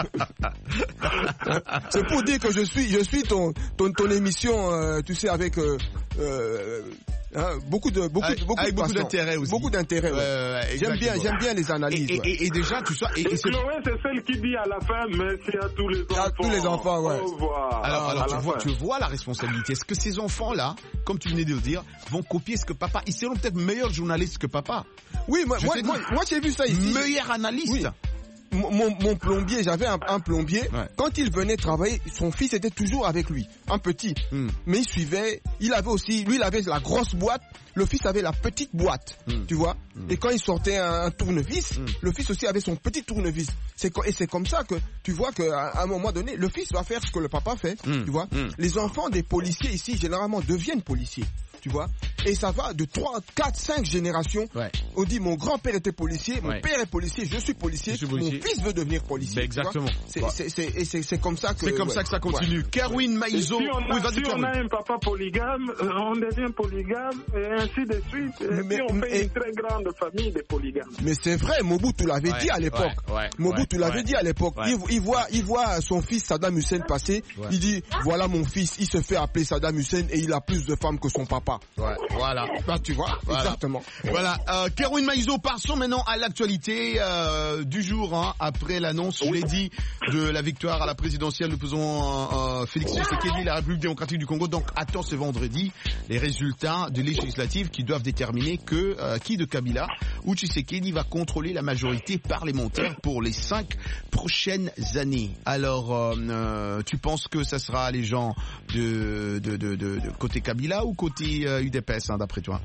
Speaker 9: C'est pour dire que je suis ton émission, tu sais, avec beaucoup
Speaker 6: d'intérêt aussi.
Speaker 9: Beaucoup d'intérêt. J'aime bien les analyses.
Speaker 14: Et
Speaker 6: déjà, tu sais.
Speaker 14: Et Chloé, c'est celle qui dit à la fin, merci à tous les enfants.
Speaker 9: À tous les enfants, ouais.
Speaker 14: Au revoir.
Speaker 6: Alors tu vois la responsabilité. Est-ce que ces enfants-là, comme tu venais de le dire, vont copier ce que papa, ils seront peut-être meilleurs journalistes que papa.
Speaker 9: Oui, moi j'ai vu ça ici.
Speaker 6: Meilleur analyste.
Speaker 9: Oui. Mon plombier, j'avais un plombier. Ouais. Quand il venait travailler, son fils était toujours avec lui, un petit. Mais il suivait. Il avait la grosse boîte. Le fils avait la petite boîte, tu vois. Et quand il sortait un tournevis, le fils aussi avait son petit tournevis. Et c'est comme ça que tu vois qu'à un moment donné, le fils va faire ce que le papa fait, tu vois. Les enfants des policiers ici, généralement, deviennent policiers. Tu vois, et ça va de 3, 4, 5 générations. Ouais. On dit mon grand-père était policier, mon père est policier, je suis policier, mon fils veut devenir policier.
Speaker 6: Exactement.
Speaker 9: C'est comme ça que.
Speaker 6: C'est comme ça que ça continue. Kerwin Maïzo.
Speaker 14: Si on a un papa polygame, on devient polygame et ainsi de suite. Et puis on fait une très grande famille de polygames.
Speaker 9: Mais c'est vrai, Mobutu l'avait dit à l'époque. Mobutu l'avait dit à l'époque. Il voit son fils Saddam Hussein passer. Il dit voilà mon fils, il se fait appeler Saddam Hussein et il a plus de femmes que son papa.
Speaker 6: Ouais, voilà.
Speaker 9: Bah, tu vois, exactement.
Speaker 6: Voilà. Kerwin Maïzo, passons maintenant à l'actualité du jour. Hein, après l'annonce, je l'ai dit, de la victoire à la présidentielle, nous faisons Félix Tshisekedi, la République démocratique du Congo. Donc, attends ce vendredi les résultats de législatives qui doivent déterminer qui de Kabila ou Tshisekedi va contrôler la majorité parlementaire pour les 5 prochaines années. Alors, tu penses que ça sera les gens de côté Kabila ou côté UDPS, d'après toi?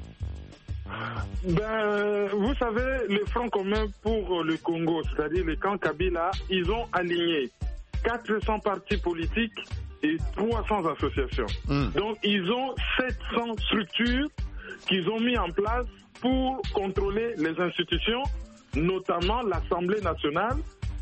Speaker 14: Vous savez, le Front commun pour le Congo, c'est-à-dire les camps Kabila, ils ont aligné 400 partis politiques et 300 associations. Donc, ils ont 700 structures qu'ils ont mis en place pour contrôler les institutions, notamment l'Assemblée nationale,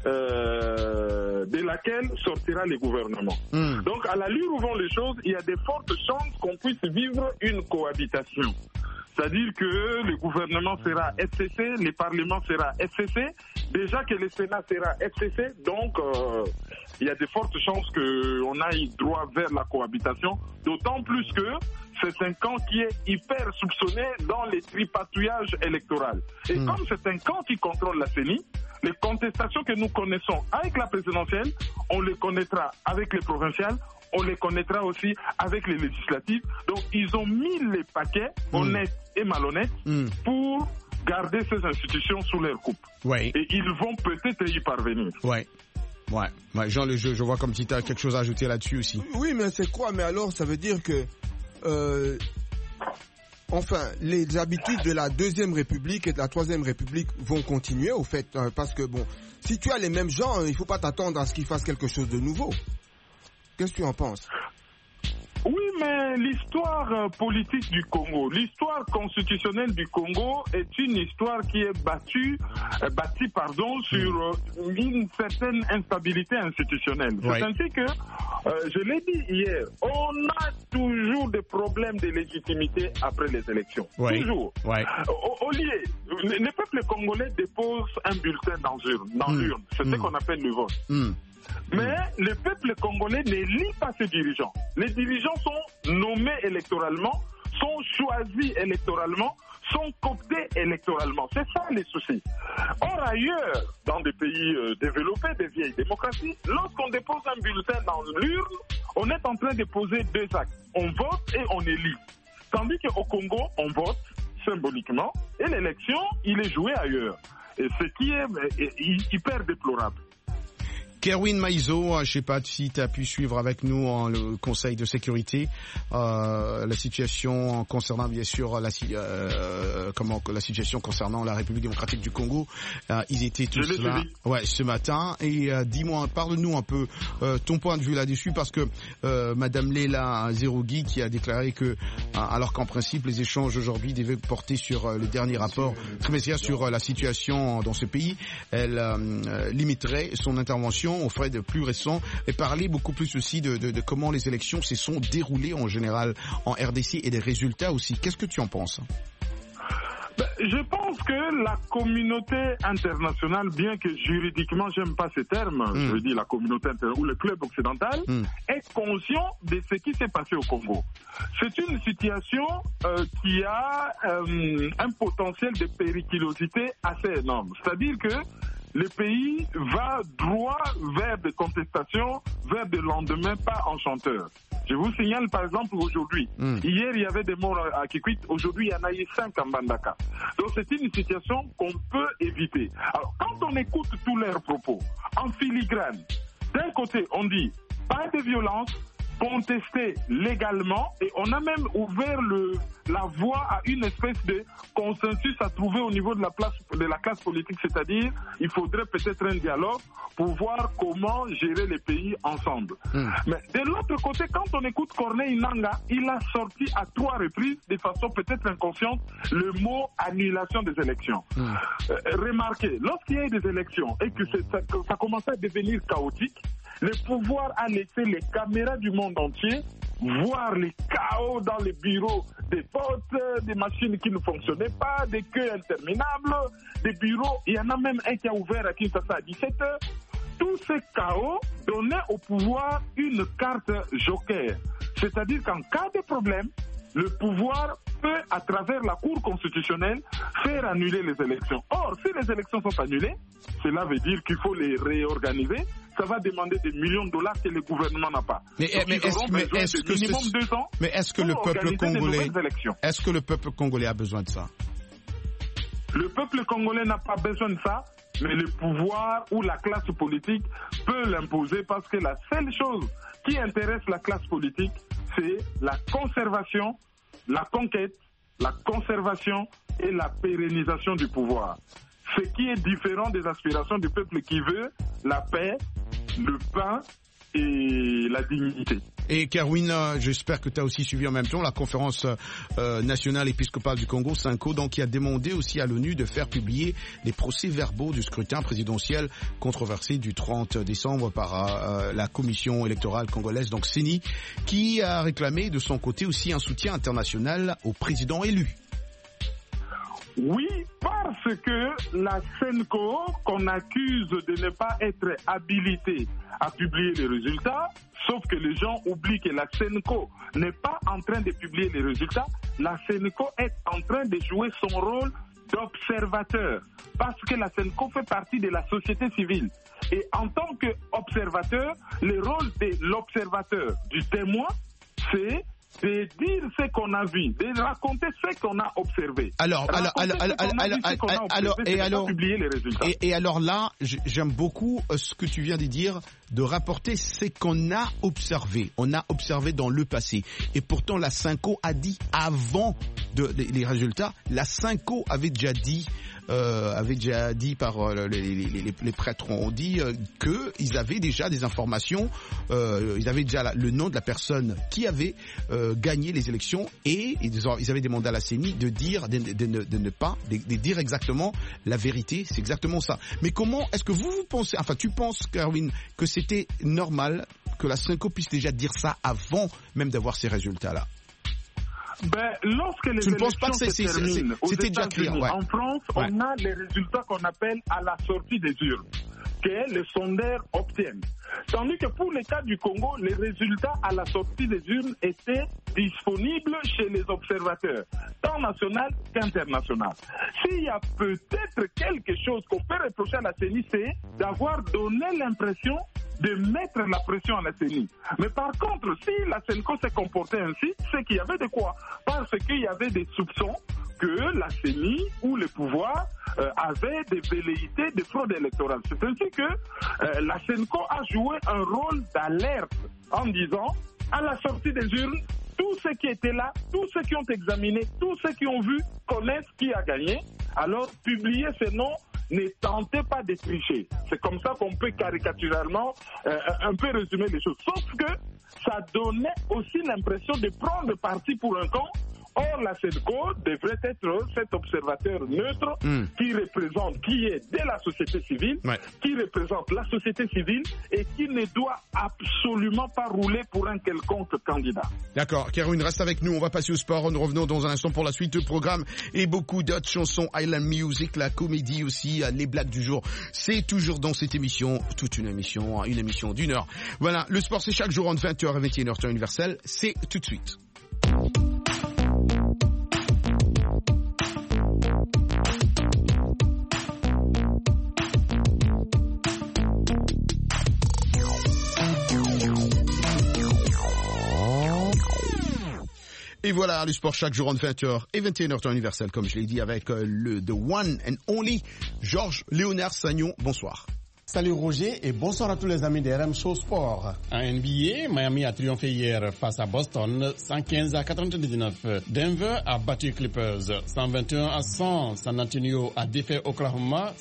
Speaker 14: de laquelle sortira le gouvernement. Donc, à l'allure où vont les choses, il y a de fortes chances qu'on puisse vivre une cohabitation. C'est-à-dire que le gouvernement sera FCC, le Parlement sera FCC, déjà que le Sénat sera FCC, donc il y a de fortes chances qu'on aille droit vers la cohabitation, d'autant plus que c'est un camp qui est hyper soupçonné dans les tripatouillages électoraux. Et comme c'est un camp qui contrôle la CENI, les contestations que nous connaissons avec la présidentielle, on les connaîtra avec les provinciales, on les connaîtra aussi avec les législatives. Donc, ils ont mis les paquets, honnêtes et malhonnêtes, pour garder ces institutions sous leur coupe.
Speaker 6: Ouais.
Speaker 14: Et ils vont peut-être y parvenir.
Speaker 6: Ouais. Jean, je vois comme si tu as quelque chose à ajouter là-dessus aussi.
Speaker 9: Oui, mais c'est quoi? Mais alors, ça veut dire que... Enfin, les habitudes de la Deuxième République et de la Troisième République vont continuer, au fait, parce que bon, si tu as les mêmes gens, il ne faut pas t'attendre à ce qu'ils fassent quelque chose de nouveau. Qu'est-ce que tu en penses?
Speaker 14: Oui, mais l'histoire politique du Congo, l'histoire constitutionnelle du Congo est une histoire qui est bâtie sur une certaine instabilité institutionnelle. Ouais. C'est ainsi que, je l'ai dit hier, on a toujours des problèmes de légitimité après les élections. Ouais. Toujours. Ouais. Au lieu, le peuple congolais dépose un bulletin dans l'urne. C'est ce qu'on appelle le vote. Mais le peuple congolais n'élit pas ses dirigeants. Les dirigeants sont nommés électoralement, sont choisis électoralement, sont cooptés électoralement. C'est ça les soucis. Or ailleurs, dans des pays développés, des vieilles démocraties, lorsqu'on dépose un bulletin dans l'urne, on est en train de poser 2 actes. On vote et on élit. Tandis qu'au Congo, on vote symboliquement et l'élection, il est joué ailleurs. Et ce qui est hyper déplorable.
Speaker 6: Kerwin Maïzo, je ne sais pas si tu as pu suivre avec nous le Conseil de sécurité la situation concernant bien sûr la situation concernant la République démocratique du Congo. Ils étaient tous là, ce matin. Et dis-moi, parle-nous un peu ton point de vue là-dessus, parce que Madame Leila Zerougui qui a déclaré que, alors qu'en principe les échanges aujourd'hui devaient porter sur le dernier rapport trimestriel sur la situation dans ce pays, elle limiterait son intervention aux faits de plus récents et parler beaucoup plus aussi de comment les élections se sont déroulées en général en RDC et des résultats aussi. Qu'est-ce que tu en penses?
Speaker 14: Je pense que la communauté internationale, bien que juridiquement j'aime pas ces termes, je veux dire la communauté internationale ou le club occidental, est conscient de ce qui s'est passé au Congo. C'est une situation qui a un potentiel de périllosité assez énorme. C'est-à-dire que le pays va droit vers des contestations, vers des lendemains pas enchanteurs. Je vous signale par exemple aujourd'hui, hier il y avait des morts à Kikwit, aujourd'hui il y en a eu 5 à Mbandaka. Donc c'est une situation qu'on peut éviter. Alors quand on écoute tous leurs propos, en filigrane, d'un côté on dit pas de violence, contester légalement, et on a même ouvert la voie à une espèce de consensus à trouver au niveau de la classe politique, c'est-à-dire il faudrait peut-être un dialogue pour voir comment gérer les pays ensemble. Mais de l'autre côté, quand on écoute Corneille Nangaa, il a sorti à 3 reprises, de façon peut-être inconsciente, le mot annulation des élections. Remarquez, lorsqu'il y a eu des élections et que ça commençait à devenir chaotique, le pouvoir a laissé les caméras du monde entier voir les chaos dans les bureaux, des votes, des machines qui ne fonctionnaient pas, des queues interminables, des bureaux. Il y en a même un qui a ouvert à Kinshasa à 17h. Tout ce chaos donnait au pouvoir une carte joker. C'est-à-dire qu'en cas de problème, le pouvoir peut, à travers la Cour constitutionnelle, faire annuler les élections. Or, si les élections sont annulées, cela veut dire qu'il faut les réorganiser. Ça va demander des millions de dollars que le gouvernement n'a pas. Mais est-ce
Speaker 6: que le peuple congolais a besoin de ça?
Speaker 14: Le peuple congolais n'a pas besoin de ça, mais le pouvoir ou la classe politique peut l'imposer, parce que la seule chose qui intéresse la classe politique, c'est la conservation, la conquête, la conservation et la pérennisation du pouvoir. Ce qui est différent des aspirations du peuple qui veut la paix, le pain et la dignité.
Speaker 6: Et Kerwin, j'espère que tu as aussi suivi en même temps la conférence nationale épiscopale du Congo, SENCO, donc qui a demandé aussi à l'ONU de faire publier les procès-verbaux du scrutin présidentiel controversé du 30 décembre par la commission électorale congolaise, donc CENI, qui a réclamé de son côté aussi un soutien international au président élu.
Speaker 14: Oui, parce que la SENCO, qu'on accuse de ne pas être habilitée à publier les résultats, sauf que les gens oublient que la SENCO n'est pas en train de publier les résultats, la SENCO est en train de jouer son rôle d'observateur, parce que la SENCO fait partie de la société civile. Et en tant qu'observateur, le rôle de l'observateur, du témoin, c'est de dire ce qu'on a vu, de raconter ce qu'on a observé.
Speaker 6: Et alors là, j'aime beaucoup ce que tu viens de dire, de rapporter ce qu'on a observé. On a observé dans le passé. Et pourtant, la SENCO a dit avant les résultats, la SENCO avait déjà dit par les prêtres ont dit qu'ils avaient déjà des informations, ils avaient déjà le nom de la personne qui avait gagné les élections, et ils avaient demandé à la CENI de dire de dire exactement la vérité. C'est exactement ça. Mais comment est-ce que vous pensez, enfin tu penses, Kerwin, que c'était normal que la SENCO puisse déjà dire ça avant même d'avoir ces résultats-là?
Speaker 14: Lorsque les élections se terminent aux
Speaker 6: États-Unis,
Speaker 14: en France, on a les résultats qu'on appelle à la sortie des urnes. que les sondaires obtiennent. Tandis que pour le cas du Congo, les résultats à la sortie des urnes étaient disponibles chez les observateurs, tant national qu'international. S'il y a peut-être quelque chose qu'on peut reprocher à la CENI, c'est d'avoir donné l'impression de mettre la pression à la CENI. Mais par contre, si la CENCO s'est comportée ainsi, c'est qu'il y avait de quoi. Parce qu'il y avait des soupçons que la CENI ou le pouvoir avait des velléités de fraude électorale. C'est ainsi que la CENCO a joué un rôle d'alerte en disant, à la sortie des urnes, tous ceux qui étaient là, tous ceux qui ont examiné, tous ceux qui ont vu connaissent qui a gagné. Alors, publiez ces noms, ne tentez pas de tricher. C'est comme ça qu'on peut caricaturalement un peu résumer les choses. Sauf que ça donnait aussi l'impression de prendre parti pour un camp. Or, la CENCO devrait être cet observateur neutre qui représente, qui est de la société civile, qui représente la société civile et qui ne doit absolument pas rouler pour un quelconque candidat.
Speaker 6: D'accord. Keroun, reste avec nous. On va passer au sport. Nous revenons dans un instant pour la suite du programme et beaucoup d'autres chansons. Island Music, la comédie aussi, les blagues du jour. C'est toujours dans cette émission, toute une émission d'une heure. Voilà. Le sport, c'est chaque jour entre 20h et 21h temps universel. C'est tout de suite. Et voilà, le sport chaque jour entre 20h et 21h temps universel, comme je l'ai dit, avec le The One and Only, Georges Léonard Sagnon. Bonsoir.
Speaker 17: Salut Roger et bonsoir à tous les amis de RM Show Sport.
Speaker 18: En NBA, Miami a triomphé hier face à Boston, 115-99. Denver a battu Clippers, 121-100. San Antonio a défait Oklahoma,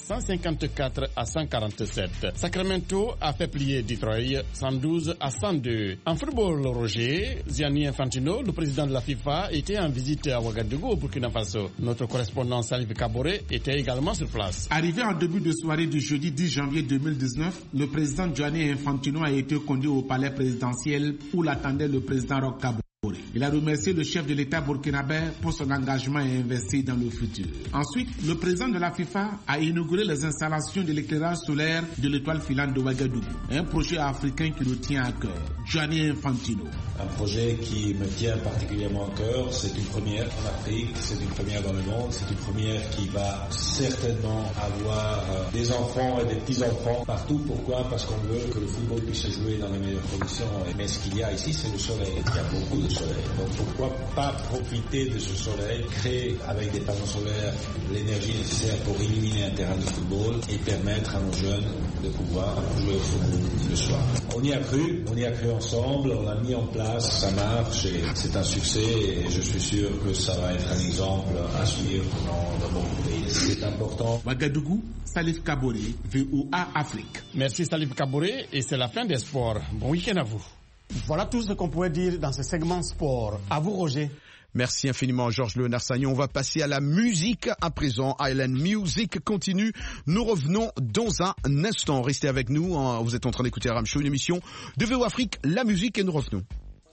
Speaker 18: 154-147. Sacramento a fait plier Detroit, 112-102. En football, Roger, Gianni Infantino, le président de la FIFA, était en visite à Ouagadougou au Burkina Faso. Notre correspondant Salif Kaboré était également sur place.
Speaker 19: Arrivé en début de soirée du jeudi 10 janvier 2019, le président Gianni Infantino a été conduit au palais présidentiel où l'attendait le président Roch Kaboré. Il a remercié le chef de l'État burkinabé pour son engagement et investi dans le futur. Ensuite, le président de la FIFA a inauguré les installations de l'éclairage solaire de l'étoile filante de Ouagadougou, un projet africain qui le tient à cœur. Gianni Infantino.
Speaker 20: Un projet qui me tient particulièrement à cœur, c'est une première en Afrique, c'est une première dans le monde, c'est une première qui va certainement avoir des enfants et des petits-enfants partout. Pourquoi? Parce qu'on veut que le football puisse se jouer dans les meilleures conditions. Mais ce qu'il y a ici, c'est le soleil. Il y a beaucoup de soleil. Donc pourquoi pas profiter de ce soleil, créer avec des panneaux solaires l'énergie nécessaire pour illuminer un terrain de football et permettre à nos jeunes de pouvoir jouer au football le soir. On y a cru ensemble, on l'a mis en place, ça marche et c'est un succès et je suis sûr que ça va être un exemple à suivre dans beaucoup de pays. C'est important.
Speaker 19: Ouagadougou, Salif Kaboré, VOA Afrique.
Speaker 18: Merci Salif Kaboré et c'est la fin des sports. Bon week-end à vous.
Speaker 17: Voilà tout ce qu'on pouvait dire dans ce segment sport. À vous Roger.
Speaker 6: Merci infiniment Georges Léonard Sagnon. On va passer à la musique à présent. Island Music continue. Nous revenons dans un instant. Restez avec nous. Vous êtes en train d'écouter RM Show, une émission de VOA Afrique, la musique, et nous revenons.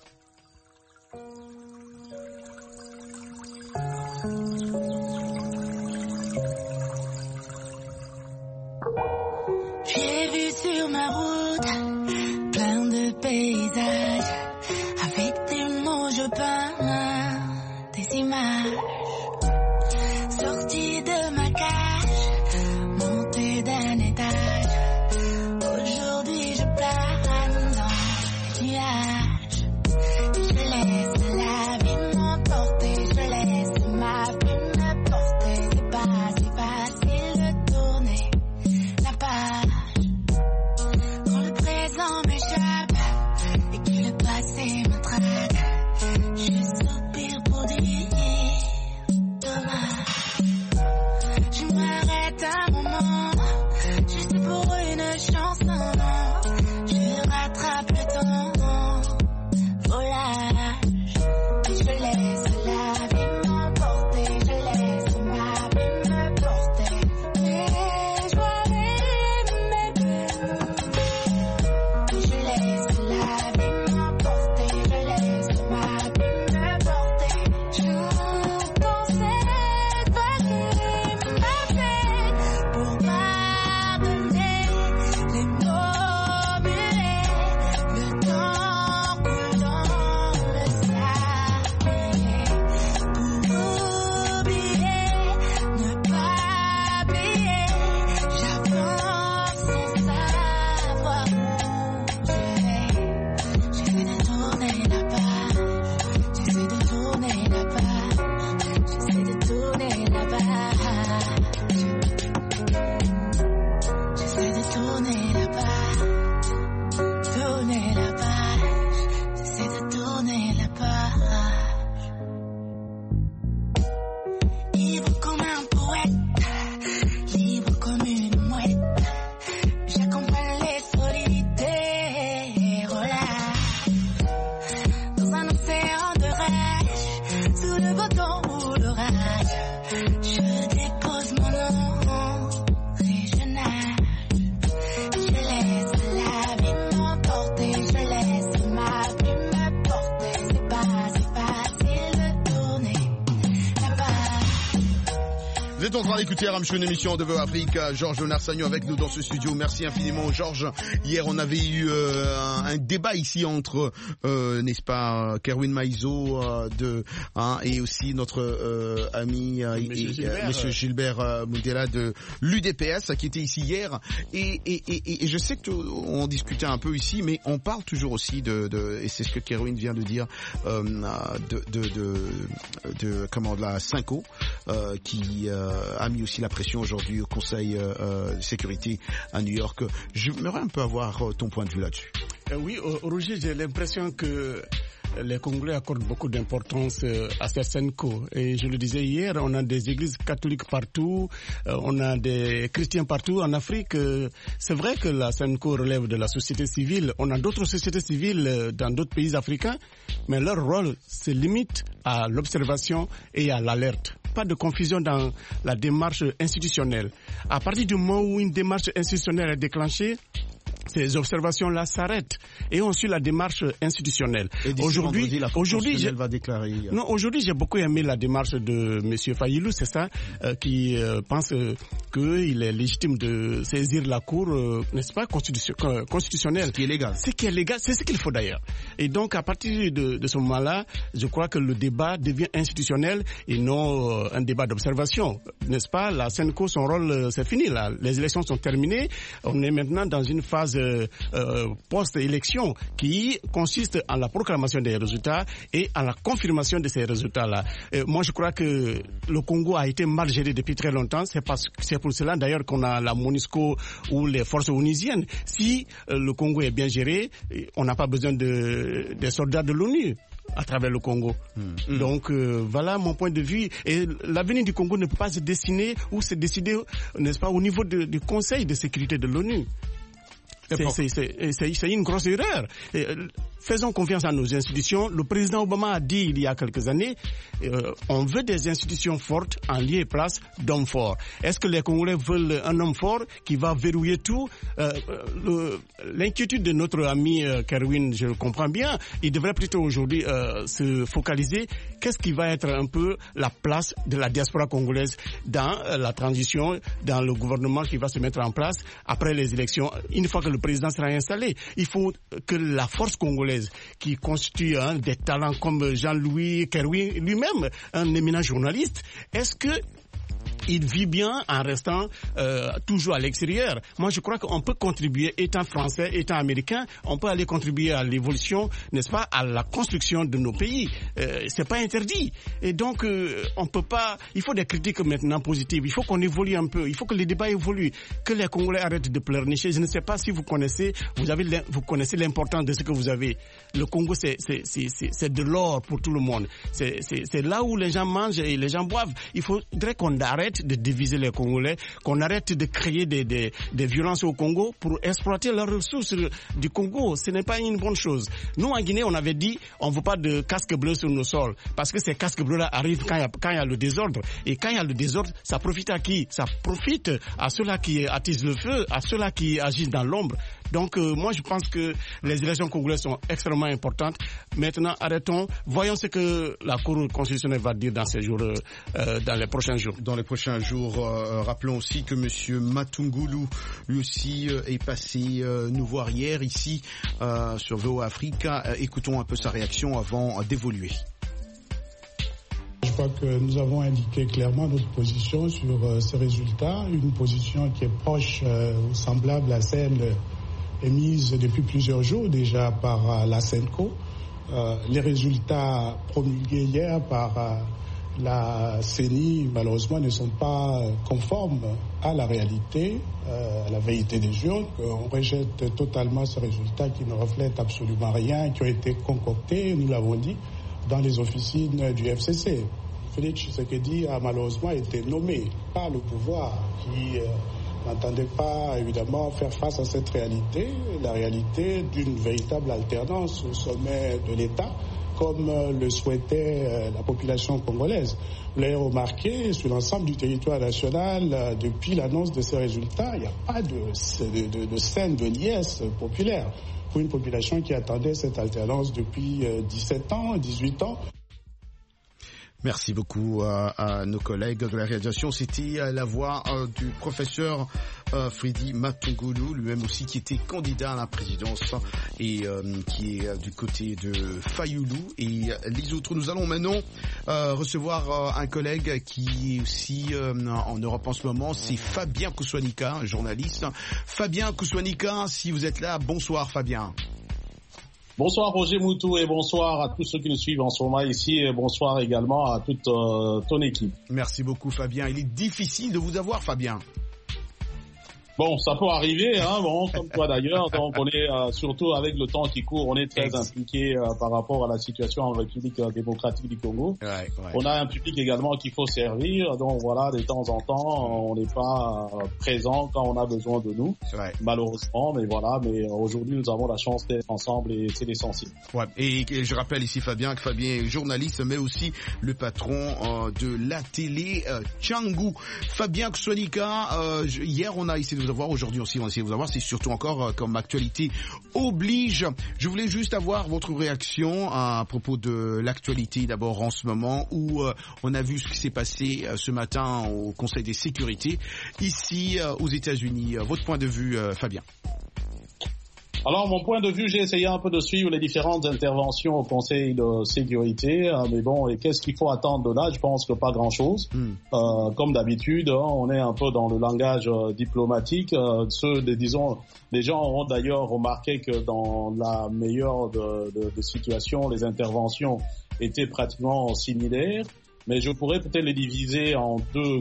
Speaker 8: J'ai vu sur ma route plein de paysages, avec des mots je peins des images, sorties de ma cage, montée d'un étage. Aujourd'hui je plane dans les nuages, je laisse la vie m'emporter, je laisse ma vie me porter. C'est pas si facile de tourner la page quand le présent
Speaker 6: êtes en train d'écouter RM Show, une émission de VOA Afrique. Georges Narsagno avec nous dans ce studio. Merci infiniment, Georges. Hier, on avait eu un débat ici entre, n'est-ce pas, Kerwin Maïzo et aussi notre ami Monsieur Gilbert Moudela de l'UDPS qui était ici hier. Et je sais que on discutait un peu ici, mais on parle toujours aussi et c'est ce que Kerwin vient de dire, de la Cinco, qui a mis aussi la pression aujourd'hui au Conseil de sécurité à New York. J'aimerais un peu avoir ton point de vue là-dessus.
Speaker 18: Oui, Roger, j'ai l'impression que les Congolais accordent beaucoup d'importance à cette Senco. Et je le disais hier, on a des églises catholiques partout, on a des chrétiens partout en Afrique. C'est vrai que la Senco relève de la société civile. On a d'autres sociétés civiles dans d'autres pays africains, mais leur rôle se limite à l'observation et à l'alerte. Pas de confusion dans la démarche institutionnelle. À partir du moment où une démarche institutionnelle est déclenchée, ces observations-là s'arrêtent et on suit la démarche institutionnelle. Aujourd'hui,
Speaker 6: va déclarer.
Speaker 18: Non, aujourd'hui, j'ai beaucoup aimé la démarche de Monsieur Fayilou, c'est ça, qui pense qu'il est légitime de saisir la Cour, n'est-ce pas, constitutionnelle.
Speaker 6: Ce qui est légal.
Speaker 18: Ce qui est légal, c'est ce qu'il faut d'ailleurs. Et donc, à partir de ce moment-là, je crois que le débat devient institutionnel et non un débat d'observation, n'est-ce pas? La Senco, son rôle, c'est fini là. Les élections sont terminées. On est maintenant dans une phase post-élection qui consiste en la proclamation des résultats et en la confirmation de ces résultats-là. Moi, je crois que le Congo a été mal géré depuis très longtemps. C'est pour cela d'ailleurs qu'on a la MONUSCO ou les forces onusiennes. Si le Congo est bien géré, on n'a pas besoin des soldats de l'ONU à travers le Congo. Donc voilà mon point de vue. Et l'avenir du Congo ne peut pas se dessiner ou se décider, n'est-ce pas, au niveau du Conseil de sécurité de l'ONU. C'est une grosse erreur. Faisons confiance à nos institutions. Le président Obama a dit il y a quelques années, on veut des institutions fortes en lieu et place d'hommes forts. Est-ce que les Congolais veulent un homme fort qui va verrouiller tout? L'inquiétude de notre ami Kerwin, je le comprends bien, il devrait plutôt aujourd'hui se focaliser. Qu'est-ce qui va être un peu la place de la diaspora congolaise dans la transition, dans le gouvernement qui va se mettre en place après les élections, une fois que le président sera installé? Il faut que la force congolaise, qui constitue des talents comme Jean-Louis Kerwin lui-même, un éminent journaliste, est-ce que il vit bien en restant toujours à l'extérieur? Moi, je crois qu'on peut contribuer, étant français, étant américain, on peut aller contribuer à l'évolution, n'est-ce pas, à la construction de nos pays. C'est pas interdit. Et donc, on peut pas. Il faut des critiques maintenant positives. Il faut qu'on évolue un peu. Il faut que les débats évoluent. Que les Congolais arrêtent de pleurnicher. Je ne sais pas si vous connaissez l'importance de ce que vous avez. Le Congo, c'est de l'or pour tout le monde. C'est là où les gens mangent et les gens boivent. Il faudrait qu'on arrête de diviser les Congolais, qu'on arrête de créer des violences au Congo pour exploiter leurs ressources du Congo. Ce n'est pas une bonne chose. Nous, en Guinée, on avait dit on ne veut pas de casques bleus sur nos sols parce que ces casques bleus-là arrivent quand il y a le désordre. Et quand il y a le désordre, ça profite à qui? Ça profite à ceux-là qui attisent le feu, à ceux-là qui agissent dans l'ombre. Donc, moi, je pense que les élections congolaises sont extrêmement importantes. Maintenant, arrêtons. Voyons ce que la Cour constitutionnelle va dire dans ces jours, dans les prochains jours.
Speaker 6: Dans les prochains jours, rappelons aussi que M. Matungulu, lui aussi, est passé nous voir hier ici sur VOA Africa. Écoutons un peu sa réaction avant d'évoluer.
Speaker 21: Je crois que nous avons indiqué clairement notre position sur ces résultats, une position qui est proche ou semblable à celle émise depuis plusieurs jours déjà par la Senco. Les résultats promulgués hier par la CENI, malheureusement, ne sont pas conformes à la réalité, à la vérité des urnes. On rejette totalement ces résultats qui ne reflètent absolument rien, qui ont été concoctés, nous l'avons dit, dans les officines du FCC. Félix Tshisekedi a malheureusement été nommé par le pouvoir qui n'entendait pas évidemment faire face à cette réalité, la réalité d'une véritable alternance au sommet de l'État, comme le souhaitait la population congolaise. Vous l'avez remarqué, sur l'ensemble du territoire national, depuis l'annonce de ces résultats, il n'y a pas de scène de liesse populaire pour une population qui attendait cette alternance depuis 17 ans, 18 ans.
Speaker 6: Merci beaucoup à nos collègues de la réalisation. C'était la voix du professeur Freddy Matungulu, lui-même aussi qui était candidat à la présidence et qui est du côté de Fayoulou et les autres. Nous allons maintenant recevoir un collègue qui est aussi en Europe en ce moment, c'est Fabien Kouswanika, un journaliste. Fabien Kouswanika, si vous êtes là, bonsoir Fabien.
Speaker 1: Bonsoir Roger Moutou et bonsoir à tous ceux qui nous suivent en ce moment ici et bonsoir également à toute ton équipe.
Speaker 6: Merci beaucoup Fabien. Il est difficile de vous avoir Fabien.
Speaker 1: Bon, ça peut arriver, hein, bon, comme toi d'ailleurs. Donc, on est surtout avec le temps qui court, on est très impliqué par rapport à la situation en République démocratique du Congo. Ouais. On a un public également qu'il faut servir. Donc voilà, de temps en temps, on n'est pas présent quand on a besoin de nous, malheureusement. Mais voilà, mais aujourd'hui, nous avons la chance d'être ensemble et c'est l'essentiel.
Speaker 6: Ouais. Et je rappelle ici Fabien que Fabien est journaliste, mais aussi le patron de la télé Tchangou. Fabien Kouswanika, hier on a essayé de vous avoir, aujourd'hui aussi on essaie de vous avoir, c'est surtout encore comme actualité oblige. Je voulais juste avoir votre réaction à propos de l'actualité d'abord en ce moment où on a vu ce qui s'est passé ce matin au Conseil des sécurités ici aux États-Unis. Votre point de vue Fabien?
Speaker 1: Alors, mon point de vue, j'ai essayé un peu de suivre les différentes interventions au Conseil de sécurité, mais bon, et qu'est-ce qu'il faut attendre de là? Je pense que pas grand-chose. Comme d'habitude, on est un peu dans le langage diplomatique. Les gens auront d'ailleurs remarqué que dans la meilleure de situations, les interventions étaient pratiquement similaires. Mais je pourrais peut-être les diviser en deux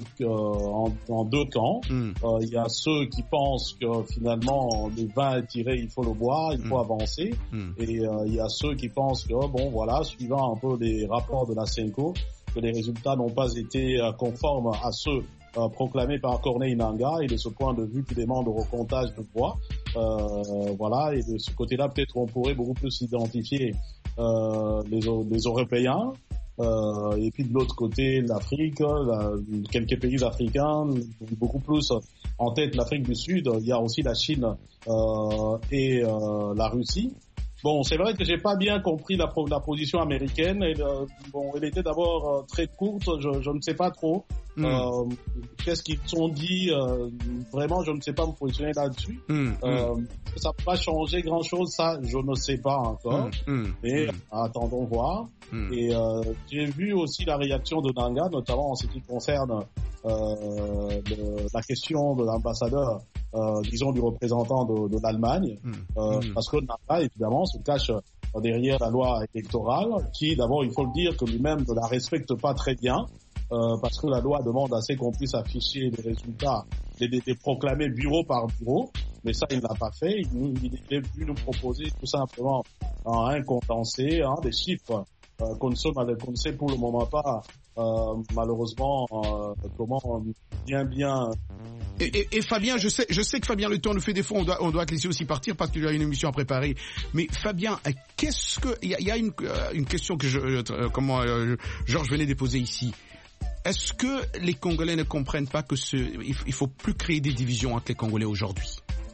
Speaker 1: camps. Il y a ceux qui pensent que finalement le vin est tiré, il faut le boire, il faut avancer. Et il y a ceux qui pensent que bon voilà, suivant un peu les rapports de la CENCO, que les résultats n'ont pas été conformes à ceux proclamés par Corneille Nangaa, et de ce point de vue qui demande le recomptage de voix. Voilà, et de ce côté-là peut-être on pourrait beaucoup plus identifier les Européens. Et puis de l'autre côté, l'Afrique, quelques pays africains, beaucoup plus en tête l'Afrique du Sud. Il y a aussi la Chine et la Russie. Bon, c'est vrai que j'ai pas bien compris la position américaine. Elle était d'abord très courte. Je ne sais pas trop qu'est-ce qu'ils ont dit. Vraiment, je ne sais pas me positionner là-dessus. Ça peut pas changer grand-chose, ça, je ne sais pas encore. Mais attendons voir. Et j'ai vu aussi la réaction de Nangaa, notamment en ce qui concerne la question de l'ambassadeur, disons du représentant de l'Allemagne, parce que Nangaa, évidemment, se cache derrière la loi électorale, qui, d'abord, il faut le dire, que lui-même ne la respecte pas très bien, parce que la loi demande assez qu'on puisse afficher les résultats, les proclamer bureau par bureau, mais ça, il ne l'a pas fait. Il est venu nous proposer tout simplement un condensé, des chiffres qu'on ne sait pour le moment pas, malheureusement, comment bien.
Speaker 6: Et Fabien, je sais que Fabien, le temps nous fait défaut, on doit te laisser aussi partir parce qu'il y a une émission à préparer. Mais Fabien, qu'est-ce que, il y a une question que Georges venait de poser ici. Est-ce que les Congolais ne comprennent pas que il faut plus créer des divisions entre les Congolais aujourd'hui?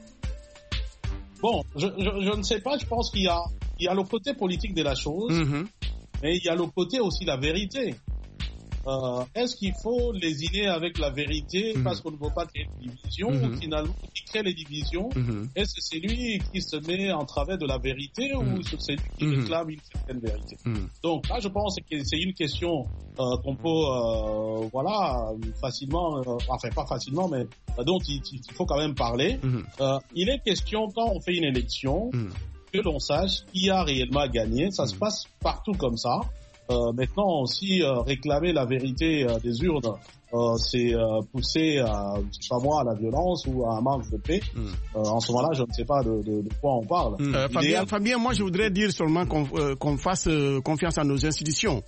Speaker 1: Bon, je ne sais pas, je pense qu'il y a le côté politique de la chose. Mais il y a le côté aussi la vérité. Est-ce qu'il faut lésiner avec la vérité parce qu'on ne veut pas créer de division ou finalement qui crée les divisions? Est-ce que c'est lui qui se met en travers de la vérité ou c'est lui qui réclame une certaine vérité? Donc là, je pense que c'est une question qu'on peut facilement, enfin pas facilement, mais dont il faut quand même parler. Il est question quand on fait une élection que l'on sache qui a réellement gagné. Ça se passe partout comme ça. Maintenant aussi, réclamer la vérité des urnes, c'est pousser à la violence ou à un manque de paix. En ce moment-là, je ne sais pas de quoi on parle.
Speaker 18: Fabien, moi je voudrais dire seulement qu'on fasse confiance à nos institutions.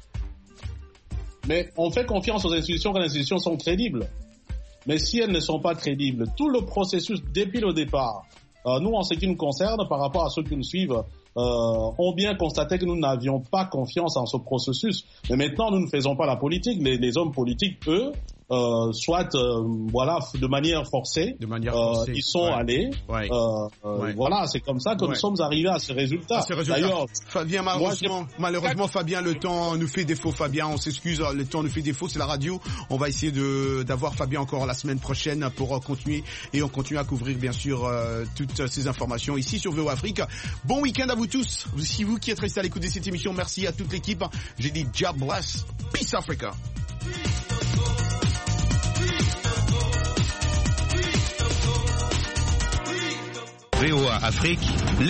Speaker 1: Mais on fait confiance aux institutions quand les institutions sont crédibles. Mais si elles ne sont pas crédibles, tout le processus depuis le départ, nous, en ce qui nous concerne, par rapport à ceux qui nous suivent, ont bien constaté que nous n'avions pas confiance en ce processus. Mais maintenant, nous ne faisons pas la politique. Les hommes politiques, eux, soit de manière forcée, ils sont allés. Voilà, c'est comme ça que nous sommes arrivés à ce résultat.
Speaker 6: D'ailleurs, Fabien, malheureusement, Fabien, le temps nous fait défaut. Fabien, on s'excuse, le temps nous fait défaut, c'est la radio. On va essayer d'avoir Fabien encore la semaine prochaine pour continuer, et on continue à couvrir bien sûr toutes ces informations ici sur VOA Afrique. Bon week-end à vous tous. Si vous qui êtes restés à l'écoute de cette émission, merci à toute l'équipe. J'ai dit God bless, peace Africa.
Speaker 2: VOA Afrique.